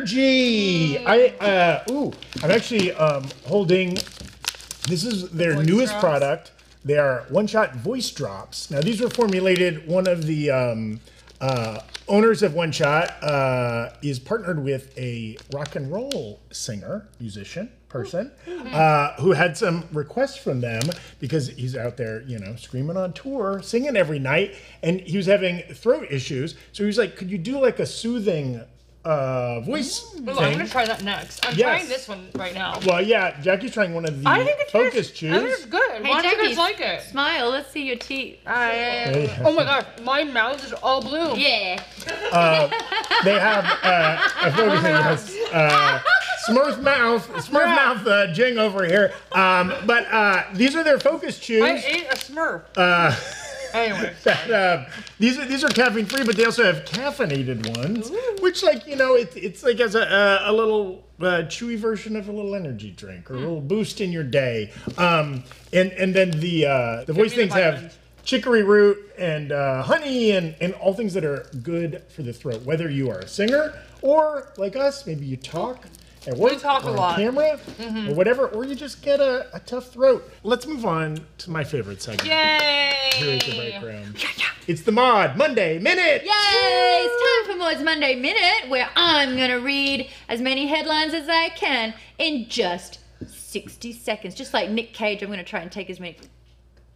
Energy. I uh, ooh, I'm actually um, holding. This is their Voice newest drops? product. They are One Shot Voice Drops. Now these were formulated. One of the um, uh, owners of One Shot uh, is partnered with a rock and roll singer, musician, person, uh, who had some requests from them because he's out there, you know, screaming on tour, singing every night, and he was having throat issues. So he was like, "Could you do like a soothing uh, voice Ooh, I'm thing?" gonna try that next. I'm Yes. trying this one right now. Well, yeah, Jackie's trying one of the I think it's focus good. I think chews. it's good. Hey, Why don't you Jackie, guys like it? Smile. Let's see your teeth. I, Hey. oh my gosh, my mouth is all blue. Yeah. They have uh, a focus thing. Yes, uh, Smurf mouth, Smurf mouth, uh, Jing over here. Um, but uh, these are their focus chews. I ate a Smurf. Uh, Anyway, uh, these are these are caffeine free, but they also have caffeinated ones, which, like, you know, it, it's like as a a, a little uh, chewy version of a little energy drink or a little boost in your day. Um, and and then the uh, the voice me the things have vitamins. chicory root and uh, honey and and all things that are good for the throat. Whether you are a singer or like us, maybe you talk at work talk a or on lot. camera or whatever, or you just get a, a tough throat. Let's move on to my favorite segment. Here is the break yay! room. It's the Mod Monday Minute. Yay! It's time for Maud's Monday Minute, where I'm gonna read as many headlines as I can in just sixty seconds. Just like Nick Cage, I'm gonna try and take as many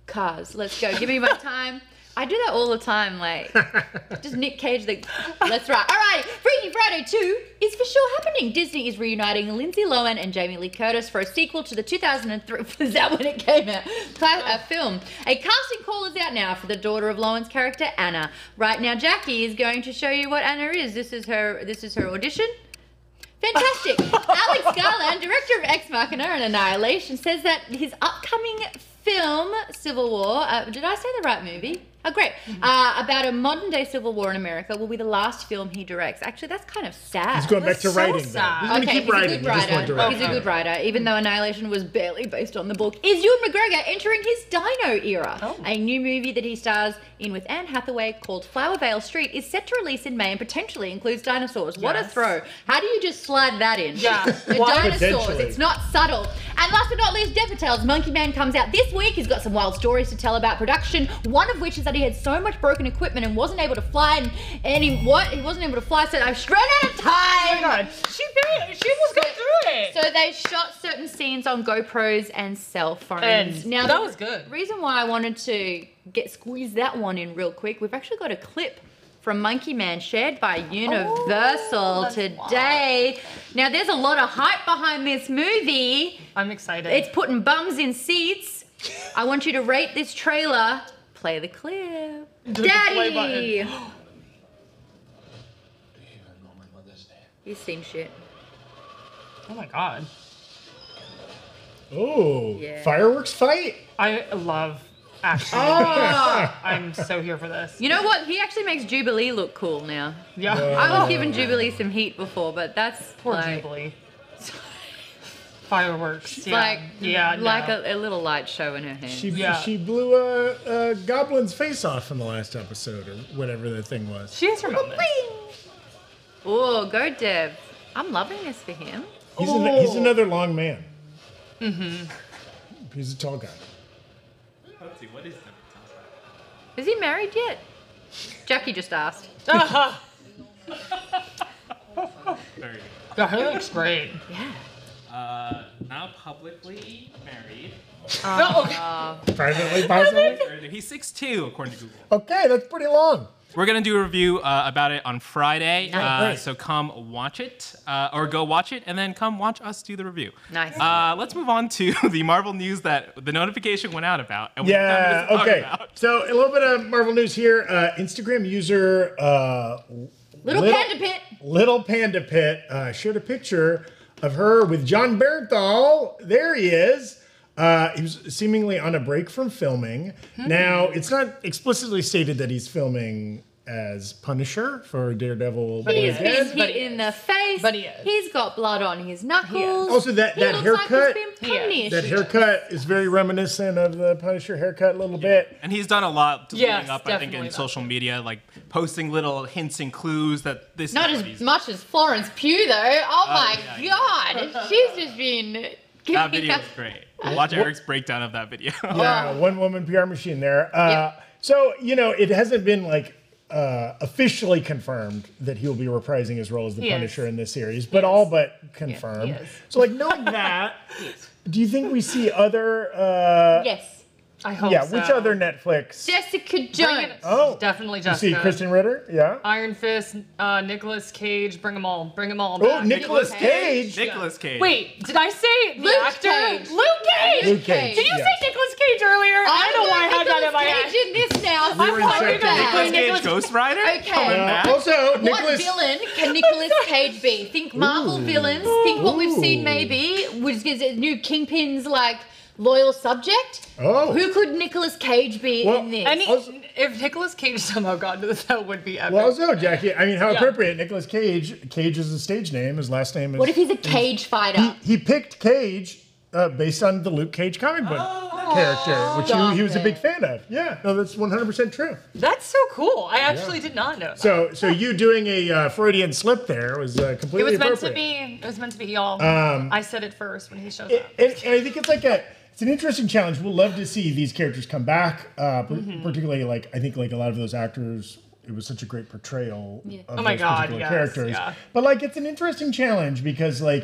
Cars. Let's go. Give me my time. I do that all the time, like just Nick Cage. Like, let's ride. All right, Freaky Friday two is for sure happening. Disney is reuniting Lindsay Lohan and Jamie Lee Curtis for a sequel to the two thousand three. Is that when it came out? Cla- uh, film. A casting call is out now for the daughter of Lohan's character Anna. Right now, Jackie is going to show you what Anna is. This is her. This is her audition. Fantastic. Alex Garland, director of Ex Machina and Annihilation, says that his upcoming film, Civil War, uh, did I say the right movie? Oh, great. Mm-hmm. Uh, about a modern-day civil war in America will be the last film he directs. Actually, that's kind of sad. He's going back That's to so writing. sad. He's going to Okay, keep he's writing. a He good just won't writer. direct. He's a good writer, even though Annihilation was barely based on the book. Is Ewan McGregor entering his Dino era? Oh. A new movie that he stars in with Anne Hathaway called Flower Vale Street is set to release in May and potentially includes dinosaurs. What a Yes. throw. How do you just slide that in? Yeah. The What? dinosaurs. Potentially. It's not subtle. And last but not least, Death Tales. Monkey Man comes out this week. He's got some wild stories to tell about production. One of which is that he had so much broken equipment and wasn't able to fly. And, and he what? He wasn't able to fly. So I've ran out of time. Oh my god, she very, she was going through it. So they shot certain scenes on GoPros and cell phones. And now that the was good. Reason why I wanted to get squeeze that one in real quick, we've actually got a clip from Monkey Man shared by Universal Oh, that's today. Now there's a lot of hype behind this movie. I'm excited. It's putting bums in seats. I want you to rate this trailer. Play the clip. Do the play Daddy! button. He's seen shit. Oh my god, Oh, Yeah. fireworks fight? I love action. Oh! I'm so here for this. You know what? He actually makes Jubilee look cool now. Yeah. I was giving Jubilee some heat before, but that's Poor like, Jubilee. Fireworks. Yeah. like, yeah. like no. a, a little light show in her hand. She Yeah. she blew a, a goblin's face off in the last episode, or whatever the thing was. She has her moments. Oh, go Dev. I'm loving this for him. He's, an, he's Oh. another long man. Mm-hmm. He's a tall guy. Let's see, what is that? Is he married yet? Jackie just asked. Uh-huh. Very good. God, her looks great. Yeah. Uh, now publicly married. Oh, okay. Privately, possibly? He's six two, according to Google. Okay, that's pretty long. We're going to do a review uh, about it on Friday. Nice. Uh, Great. so come watch it, uh, or go watch it, and then come watch us do the review. Nice. Uh, let's move on to the Marvel news that the notification went out about. And we have Yeah, minutes to talk okay. about. So a little bit of Marvel news here. Uh, Instagram user uh, Little, Panda Pit. Little Panda Pit uh, shared a picture of her with John Bernthal. There he is. Uh, he was seemingly on a break from filming. Hmm. Now, it's not explicitly stated that he's filming as Punisher for Daredevil. But he Born is. Again. He's But hit he in is. the face. But he is. He's got blood on his knuckles. Also, that- He that looks haircut- Like he's been He is. punished. That haircut is very reminiscent of the Punisher haircut a little bit. And he's done a lot to Yes, leading up, I think, definitely in that. social media, like posting little hints and clues that this Not is what as he's- much as Florence Pugh, though. Oh my yeah, god, she's just been. That giving video us- is great. Watch Eric's breakdown of that video. Yeah, one woman P R machine there. Uh, Yep. So, you know, it hasn't been like uh, officially confirmed that he will be reprising his role as the He is. Punisher in this series, but all but confirmed. he is. So, like, knowing that, do you think we see other. Uh, Yes. I hope yeah, so. which other Netflix? Jessica Bring Jones. it- Oh, Definitely You Jessica. see Kristen Ritter? Yeah. Iron Fist, uh, Nicolas Cage, bring them all. Bring them all Oh, back. Nicolas Cage. Cage. Nicolas Cage. Wait, did I say the Luke actor? Cage. Luke Cage! Luke Cage. Did you yeah. say Nicolas Cage earlier? I don't know why I had that in my head. Cage in this now. We were in I'm September. back. Nicolas Cage Nicolas- Ghost Rider? Okay. Coming Uh, back? also, What Nicholas. villain can Nicolas Cage be? Think Marvel Ooh. villains. Think what we've seen Ooh. maybe. Was is it new Kingpin's like loyal subject? Oh. Who could Nicolas Cage be Well, in this? Any, Also- if Nicolas Cage somehow got into this, that would be epic. Well, also, Jackie, I mean, how Yeah. appropriate. Nicolas Cage. Cage is his stage name. His last name is. what if he's a cage fighter? He picked Cage uh, based on the Luke Cage comic book character, which Stop he, he was a it. big fan of. Yeah, no, that's one hundred percent true. That's so cool. I actually did not know that. So, so you doing a uh, Freudian slip there was uh, it completely was meant to appropriate. be. It was meant to be y'all. Um, I said it first when he showed And, up. and, and I think it's like a, it's an interesting challenge. We'll love to see these characters come back, uh, par- Mm-hmm. particularly like I think like a lot of those actors. It was such a great portrayal of Oh my those God, particular yes, characters. yeah. But like, it's an interesting challenge because like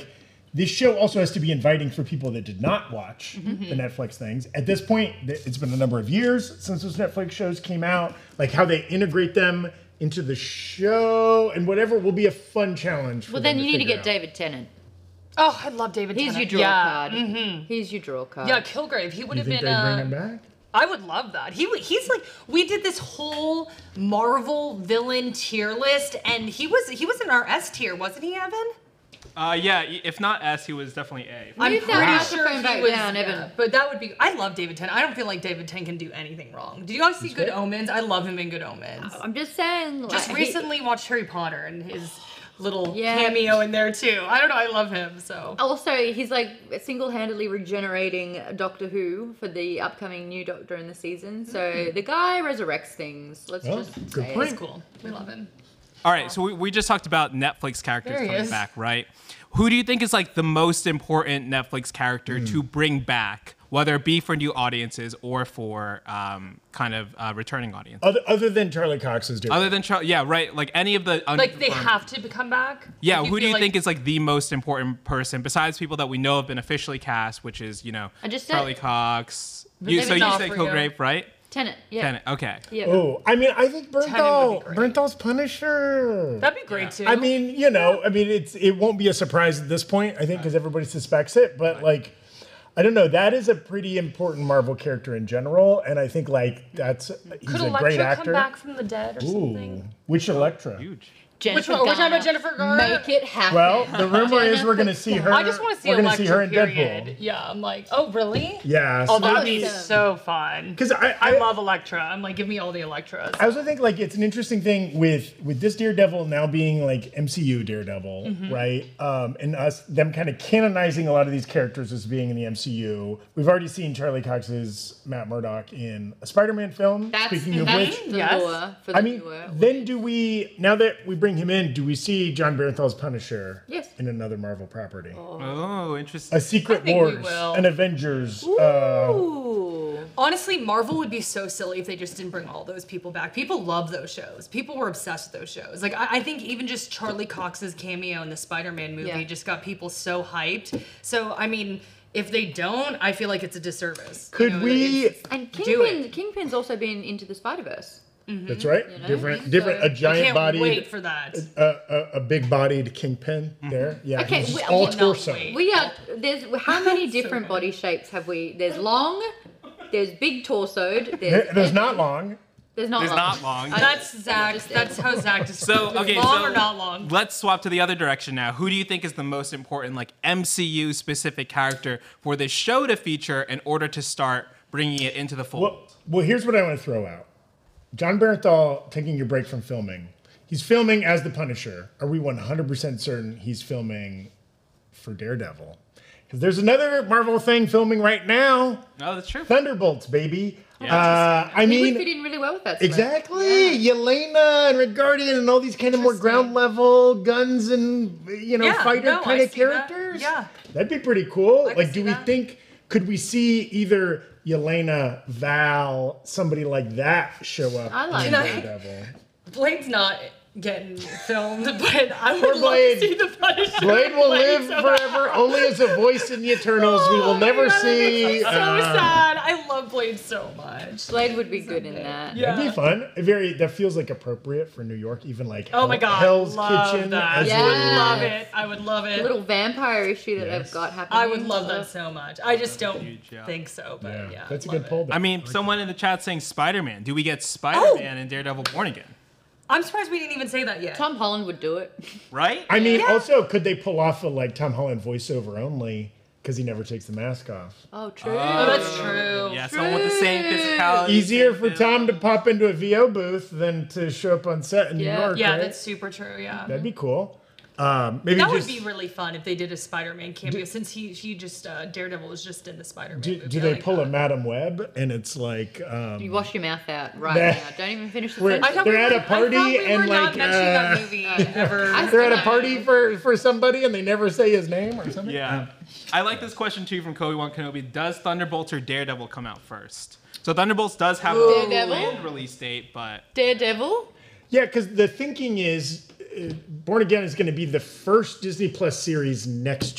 this show also has to be inviting for people that did not watch Mm-hmm. the Netflix things. At this point, th- it's been a number of years since those Netflix shows came out. Like how they integrate them into the show and whatever will be a fun challenge. For Well, them then you need to figure get out. David Tennant. Oh, I love David Here's Tennant. your draw yeah. card. Mm-hmm. Here's your draw card. Yeah, Kilgrave. He would You have think been. they Uh, bring him back? I would love that. He w- he's like we did this whole Marvel villain tier list, and he was he was in our S tier, wasn't he, Evan? Uh, yeah, if not S, he was definitely A. I'm Move that pretty microphone sure back he was. down, yeah, Evan. but that would be. I love David Tennant. I don't feel like David Tennant can do anything wrong. Did you guys see Good good. Omens? I love him in Good Omens. I'm just saying. Like, Just he- recently watched Harry Potter and his little Yeah. cameo in there too. I don't know. I love him so. Also, he's like single-handedly regenerating Doctor Who for the upcoming new Doctor in the season. So the guy resurrects things. Let's Oh, just good say point. it. He's cool. We love him. All right, so we, we just talked about Netflix characters There he coming is. back, right? Who do you think is like the most important Netflix character to bring back, whether it be for new audiences or for um, kind of uh, returning audience? Other, other than Charlie Cox's dude. Other than Charlie, yeah, right. Like any of the Like they unconfirmed- have to come back. Yeah, Like, who do feel you like- think is like the most important person besides people that we know have been officially cast, which is you know I just said- Charlie Cox. You, so David you said D'Onofrio. Kilgrave, right? Tennant. Yeah. Tenet, okay. Yeah. Oh, I mean, I think Tennant Bernthal, would be great. Bernthal's Punisher. That'd be great too. I mean, you know, I mean, it's it won't be a surprise at this point, I think, because everybody suspects it. But like, I don't know, that is a pretty important Marvel character in general, and I think like that's he's could a Elektra great come actor. back from the dead or Ooh, something? which Elektra? Huge. Jennifer Which one? We're talking about Garner. Jennifer Garner? Make it happen. Well, the rumor is we're going to see her. I just want to see We're gonna Elektra, see her in period. Deadpool. Yeah, I'm like, oh really? Yeah, Oh, so that'd maybe- be so fun. Because I, I I, love Elektra. I'm like, give me all the Elektras. I also think like it's an interesting thing with with this Daredevil now being like M C U Daredevil, Mm-hmm. right? Um, and us them kind of canonizing a lot of these characters as being in the M C U. We've already seen Charlie Cox's Matt Murdock in a Spider-Man film. That's, Speaking of that's which, the Yes. lure for the I mean, newer. then do we now that we bring him in, do we see John Bernthal's Punisher Yes. in another Marvel property? Oh, interesting. A Secret I think we Wars, will. an Avengers. Uh, Ooh. Honestly, Marvel would be so silly if they just didn't bring all those people back. People love those shows. People were obsessed with those shows. Like I, I think even just Charlie Cox's cameo in the Spider-Man movie Yeah. just got people so hyped. So I mean, if they don't, I feel like it's a disservice. You Could know, we- it's- And Do Kingpin, it. Kingpin's also been into the Spider-Verse. That's right. know? Different, different. A I giant can't body. wait for that. a, a, a big bodied kingpin there. Yeah, Okay, he's we- all we- no, torso. wait. We are there's how many different So body shapes have we? There's long, there's big torsoed, There- there's There's not long. there's not There's long. not long. That's Zach. just- That's how Zach described So it. okay, long so or not long? let's swap to the other direction now. Who do you think is the most important, like M C U specific character for this show to feature in order to start bringing it into the fold? Well, well, here's what I want to throw out. John Bernthal taking your break from filming. He's filming as the Punisher. Are we one hundred percent certain he's filming for Daredevil? Because there's another Marvel thing filming right now. no, that's true. Thunderbolts, baby. Yeah. Uh, I He would mean, fit in really well with that. smoke. exactly. Yelena and Red Guardian and all these kind of more ground level guns and you know Yeah, fighter no, kind I of see that. characters. Yeah. That'd be pretty cool. I can Like, see do we that. think could we see either Yelena, Val, somebody like that show up I like in that. Daredevil? Blade's not getting filmed, but I would Poor love Blade. to see the Punisher. Blade will Blade live so forever, only as a voice in the Eternals. we will Oh my never God, see. So uh, sad. I love Blade so much. Blade would be good in that. Yeah. That'd be fun. Very. That feels like appropriate for New York. Even like Oh my Hell- god, Hell's love Kitchen. that. as Yeah. I a- would love it. I would love The it. little vampire issue that Yes. they've got happening. I would love that so much. I just don't Huge, yeah. think so, but yeah, Yeah, that's a love good it. poll. there. I mean, someone in the chat saying Spider-Man. Do we get Spider-Man and Daredevil Born Again? I'm surprised we didn't even say that yet. Tom Holland would do it. Right? I mean, Yeah. also, could they pull off a like Tom Holland voiceover only because he never takes the mask off? Oh, true. Oh, that's true. Yeah, someone with the same physicality. Easier same for phys- Tom to pop into a V O booth than to show up on set in Yeah. New York. Yeah, right? that's super true. Yeah. That'd be cool. Um, maybe That would just be really fun if they did a Spider-Man cameo, since he he just uh, Daredevil was just in the Spider-Man do, movie. do I they like pull a that. Madam Web and it's like um, You wash your mouth out right Nah. now. Don't even finish the We're- I sentence. thought They're we at were- a party I thought we and, were not like, mentioning uh, that movie ever. I- they're at a party for for somebody and they never say his name or something. Yeah. I like this question too from Kobe One Kenobi. Does Thunderbolts or Daredevil come out first? So Thunderbolts does have a Daredevil? planned release date, but Daredevil? Yeah, because the thinking is uh, Born Again is going to be the first Disney Plus series next year.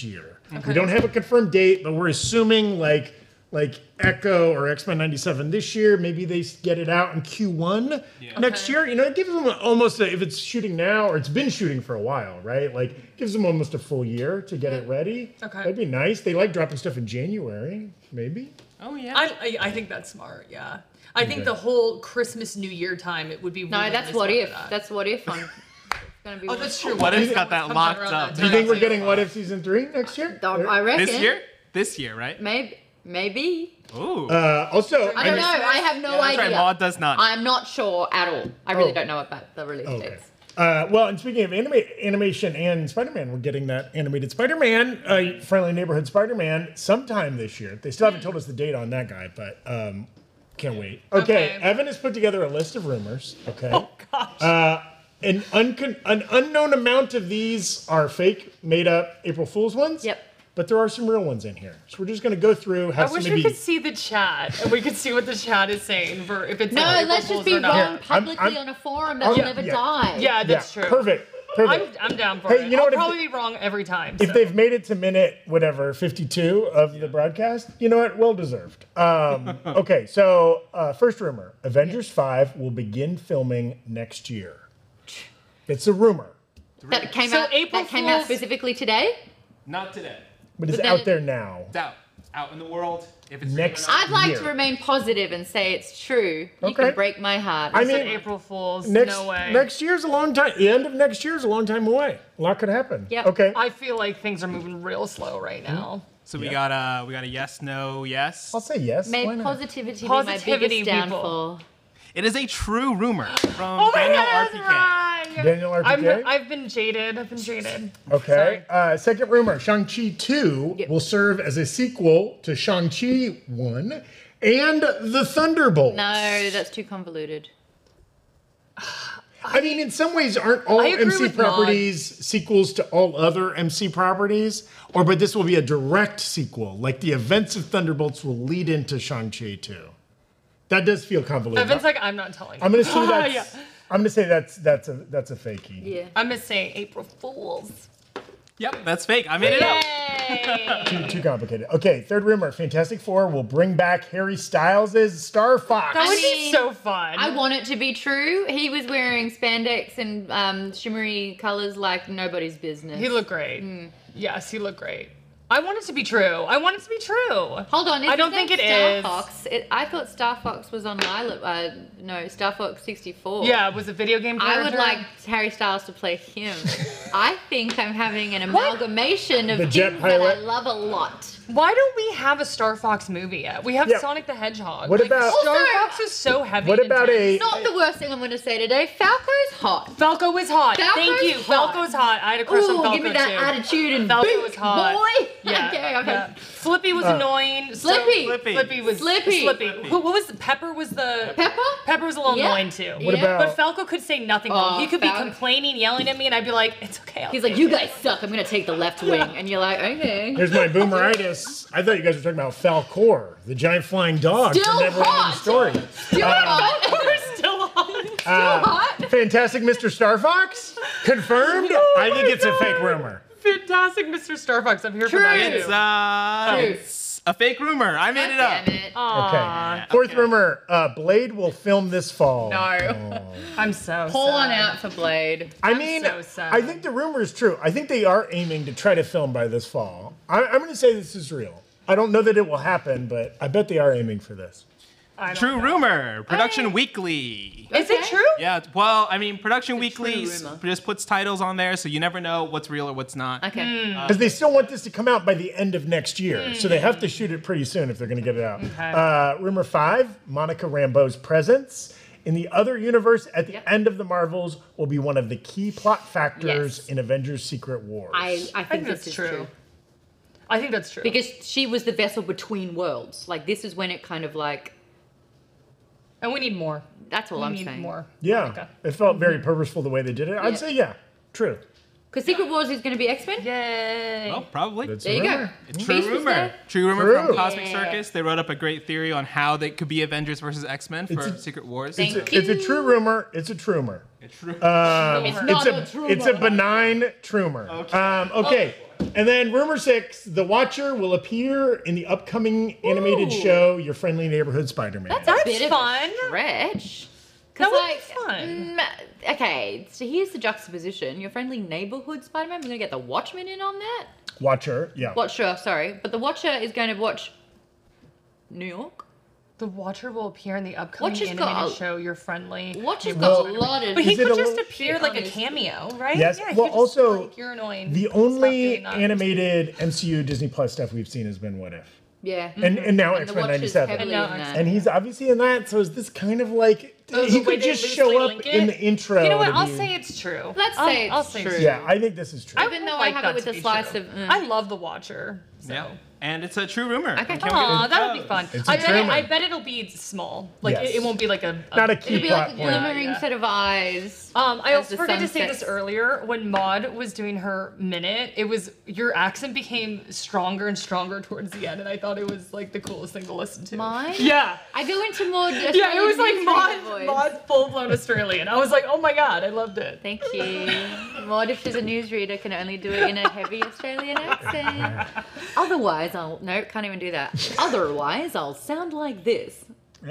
We don't have a confirmed date, but we're assuming like like Echo or X-Men ninety-seven this year. Maybe they get it out in Q one Yeah. next Okay. year. You know, it gives them almost a, if it's shooting now or it's been shooting for a while, right? Like gives them almost a full year to get it ready. Okay. That'd be nice. They like dropping stuff in January, maybe. Oh yeah. I, I I think that's smart. Yeah. I think the whole Christmas New Year time it would be. No, really, that's really what smart if. for that. That's what if. I'm gonna be. Oh, that's true. What If's If got that comes locked around up. that Do Do you time, think we're too. getting What If season three next year? I reckon. this year? This year, right? Maybe. Maybe. Ooh. Uh, also, I don't know. mean- I have no Yeah, that's right. idea. Maud does not. I'm not sure at all. I really Oh. don't know about the release Okay. dates. Uh, well, and speaking of anima- animation and Spider-Man, we're getting that animated Spider-Man, uh, Friendly Neighborhood Spider-Man, sometime this year. They still haven't told us the date on that guy, but um, can't wait. Okay, Okay. Evan has put together a list of rumors. Okay, Oh gosh. uh, an, uncon- an unknown amount of these are fake, made-up April Fool's ones. Yep. But there are some real ones in here, so we're just going to go through. I Have wish some we maybe. could see the chat and we could see what the chat is saying for if it's No, like April let's just Fools be or not. wrong Here, I'm- publicly I'm- on a forum that will Yeah, never yeah. die. Yeah, that's yeah, true. Perfect. I'm Perfect. I'm down for Hey, it. you know I'll what, if probably they- be wrong every time. If so. they've made it to minute whatever fifty-two of the broadcast, you know what? Well deserved. Um, okay, so uh, first rumor: Avengers five will begin filming next year. It's a rumor, That came So out. April that came out Fools- specifically today. Not today. but it's But out then- there now. It's out. It's out in the world. If it's Next- real or not. I'd like Year. to remain positive and say it's true. You Okay. can break my heart. I It's an mean, April Fools. Next no way. next year's a long time. The end of next year's a long time away. A lot could happen. Yep. Okay. I feel like things are moving real slow right now. So we Yeah. got a we got a yes, no, yes. I'll say yes. May Why not? positivity, be Positivity, my biggest people. downfall. It is a true rumor from Oh my Daniel God, R that's P K. right. Daniel R P I'm, K? I've been jaded. I've been jaded. Okay. Uh, second rumor: Shang-Chi two Yep. will serve as a sequel to Shang-Chi one and the Thunderbolts. No, that's too convoluted. I mean, in some ways, aren't all I agree M C with Maud. properties sequels to all other M C properties? Or, but this will be a direct sequel. Like the events of Thunderbolts will lead into Shang-Chi two. That does feel convoluted. Evan's like, I'm not telling. I'm gonna say that's. Yeah. I'm gonna say that's that's a that's a fakie. Yeah. I'm gonna say April Fools. Yep, that's fake. I made it up. Yay! Too, too complicated. Okay, third rumor: Fantastic Four will bring back Harry Styles as Star Fox. That would be mean, so fun. I want it to be true. He was wearing spandex and um, shimmery colors like nobody's business. He looked great. Hmm. Yes, he looked great. I want it to be true. I want it to be true. Hold on, is I his don't name think it Star is. Fox? It, I thought Star Fox was on Lila. Uh, no, Star Fox sixty-four. Yeah, it was a video game I character. would like Harry Styles to play him. I think I'm having an amalgamation of The things jet that I pilot. love a lot. Why don't we have a Star Fox movie yet? We have Yeah. Sonic the Hedgehog. What Like, about- Star Also- Fox is so heavy. What and about a- intense. Not the worst thing I'm going to say today. Falco's hot. Falco is hot. Falco's Thank you. hot. Falco's hot. I had a crush on Ooh, Falco give me that too. attitude and Falco boot, was hot. boy. Yeah. Okay, okay. yeah. Flippy was annoying. so- Slippy. Slippy. Flippy was Slippy. Slippy. Who, what was the, Pepper was the Pepper? Pepper was a little Yeah. annoying too. What Yeah. about? But Falco could say nothing wrong. Oh, He could Falco. be complaining, yelling at me, and I'd be like, "It's okay." I'll He's like, take you it." guys suck. I'm going to take the left wing. And you're like, okay. Here's my boomeritis. I thought you guys were talking about Falcor, the giant flying dog Still from Never hot. Ending Story. Still hot. We're still on. Still hot. Fantastic Mister Star Fox? Confirmed? Oh I think my it's a God. fake rumor. Fantastic, Mister Star Fox. I'm here True. for that It's too. uh, True. it's a fake rumor. I made it up. Damn it. Aw. Okay. Fourth okay. rumor: uh, Blade will film this fall. No. Oh. I'm so Pull sad. one out for Blade. I I'm mean, so sad. I think the rumor is true. I think they are aiming to try to film by this fall. I, I'm going to say this is real. I don't know that it will happen, but I bet they are aiming for this. I don't True know. rumor. Production Hey. Weekly. Is it Okay. true? Yeah, well, I mean, Production It's a Weekly true s- rumor. just puts titles on there, so you never know what's real or what's not. Okay. Because they still want this to come out by the end of next year. So they have to shoot it pretty soon if they're going to get it out. Okay. Uh, rumor five: Monica Rambeau's presence in the other universe at the Yep. end of the Marvels will be one of the key plot factors Yes. in Avengers: Secret Wars. I, I think, I think this that's is true. true. I think that's true. Because she was the vessel between worlds. Like, this is when it kind of like, and we need more. that's all we I'm need saying. more. yeah, Monica. it felt very purposeful the way they did it. I'd Yeah. say yeah, true. Because Secret Wars is going to be X-Men. Yay. Well, probably. That's There a you go. rumor. True Beast was rumor. there. True rumor True. from Cosmic Yeah. Circus. They wrote up a great theory on how they could be Avengers versus X-Men for It's a- Secret Wars. Thank It's a, you. it's a true rumor. It's a trumor. It's true. Um, It's it's not a, a trumor. it's a benign trumor. Okay. Um, okay. And then rumor six, the Watcher will appear in the upcoming animated Ooh. show, Your Friendly Neighborhood Spider-Man. That's, That's a bit fun. of a stretch. That 'Cause, would like, be fun. mm, okay, so here's the juxtaposition. Your friendly neighborhood Spider-Man, we're going to get the Watchmen in on that? Watcher, yeah. Watcher, sorry. But the Watcher is going to watch New York? The Watcher will appear in the upcoming Watcher's animated got a- show, Your Friendly. Watcher's Well, got a lot of... But he Is it could a just little- appear like a Honest. cameo, right? Yes. Yeah, he Well, could just also, be like, you're annoying. The Stop only doing that. animated M C U Disney Plus stuff we've seen has been What If. Yeah. And and now And X the Men Watcher's ninety-seven. heavily And in now that. And he's obviously in that, so is this kind of like Oh, he the way could they just loosely show up link in it? the intro. You know what? to I'll be- say it's true. Let's I'll- say I'll it's say true. Yeah, I think this is true. I Even would though I like have that it with to a be slice true. of, uh. I love the Watcher. So. Yeah. And it's a true rumor. Okay. I can't Aw, wait. that would be fun. It's a I bet, trailer. it, I bet it'll be small. Like Yes. it, it won't be like a, Not a It'll key be plot like a point. glimmering Yeah. set of eyes. Um, I as also the forgot to sun say this sets. earlier. When Maud was doing her minute, it was your accent became stronger and stronger towards the end, and I thought it was like the coolest thing to listen to. Mine? Yeah. I go into more Yeah, it was like Maud. Maud, Maud full blown Australian. I was like, oh my god, I loved it. Thank you. Maud, if she's a newsreader, can only do it in a heavy Australian accent. Otherwise, I'll... No, can't even do that. Otherwise, I'll sound like this.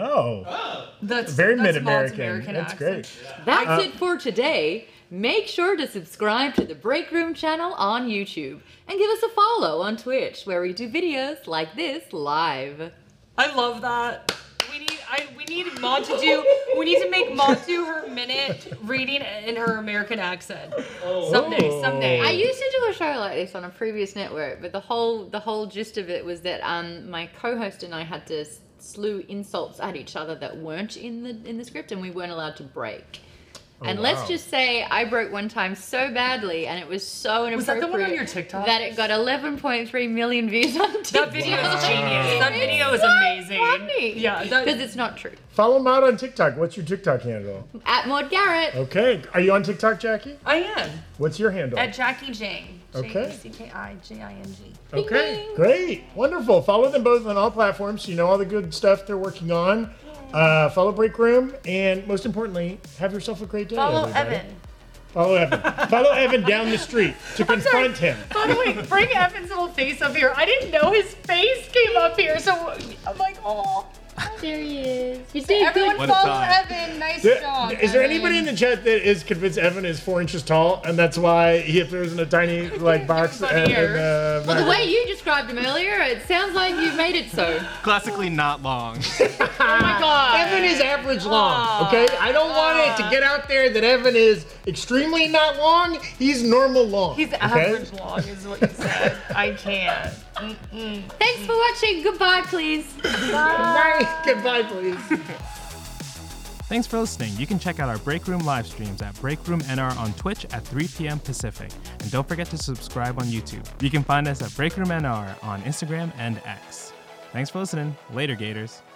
Oh, That's very that's Maud's mid-American. American That's accent. great. That's it for today. Make sure to subscribe to the Break Room channel on YouTube and give us a follow on Twitch, where we do videos like this live. I love that. We need I we need Maud to do we need to make Maud do her minute reading in her American accent. Someday, someday. I used to do a show like this on a previous network, but the whole the whole gist of it was that um my co-host and I had to s- slew insults at each other that weren't in the in the script, and we weren't allowed to break. And wow. let's just say I broke one time so badly, and it was so inappropriate Was that the one on your TikTok? that it got eleven point three million views on TikTok. That video is genius. That It's video is so amazing. funny. Yeah, that- because it's not true. Follow him out on TikTok. What's your TikTok handle? At Maud Garrett. Okay. Are you on TikTok, Jackie? I am. What's your handle? At Jackie Jane. Okay. J A C K I J I N G. Okay, ding. great, wonderful. Follow them both on all platforms so you know all the good stuff they're working on. Uh, follow Break Room, and most importantly, have yourself a great day. Follow everybody. Evan. Follow Evan. Follow Evan down the street to confront him. By the way, bring Evan's little face up here. I didn't know his face came up here, so I'm like, oh. There he is. You did Everyone good. What a follow time. Evan. Nice There- job. is there Evan. anybody in the chat that is convinced Evan is four inches tall, and that's why he appears in a tiny like box? Funny and, ears. and, uh, Well, the way you described him earlier, it sounds like you've made it so. Classically not long. Oh my god. Evan is average long, Aw. okay? I don't want it to get out there that Evan is extremely not long. He's normal long. He's okay? average long, is what you said. I can't. Mm-mm. Thanks for watching. Goodbye, please. Bye. Goodbye, please. Thanks for listening. You can check out our Break Room live streams at Break Room N R on Twitch at three p.m. Pacific. And don't forget to subscribe on YouTube. You can find us at Break Room N R on Instagram and X. Thanks for listening. Later, Gators.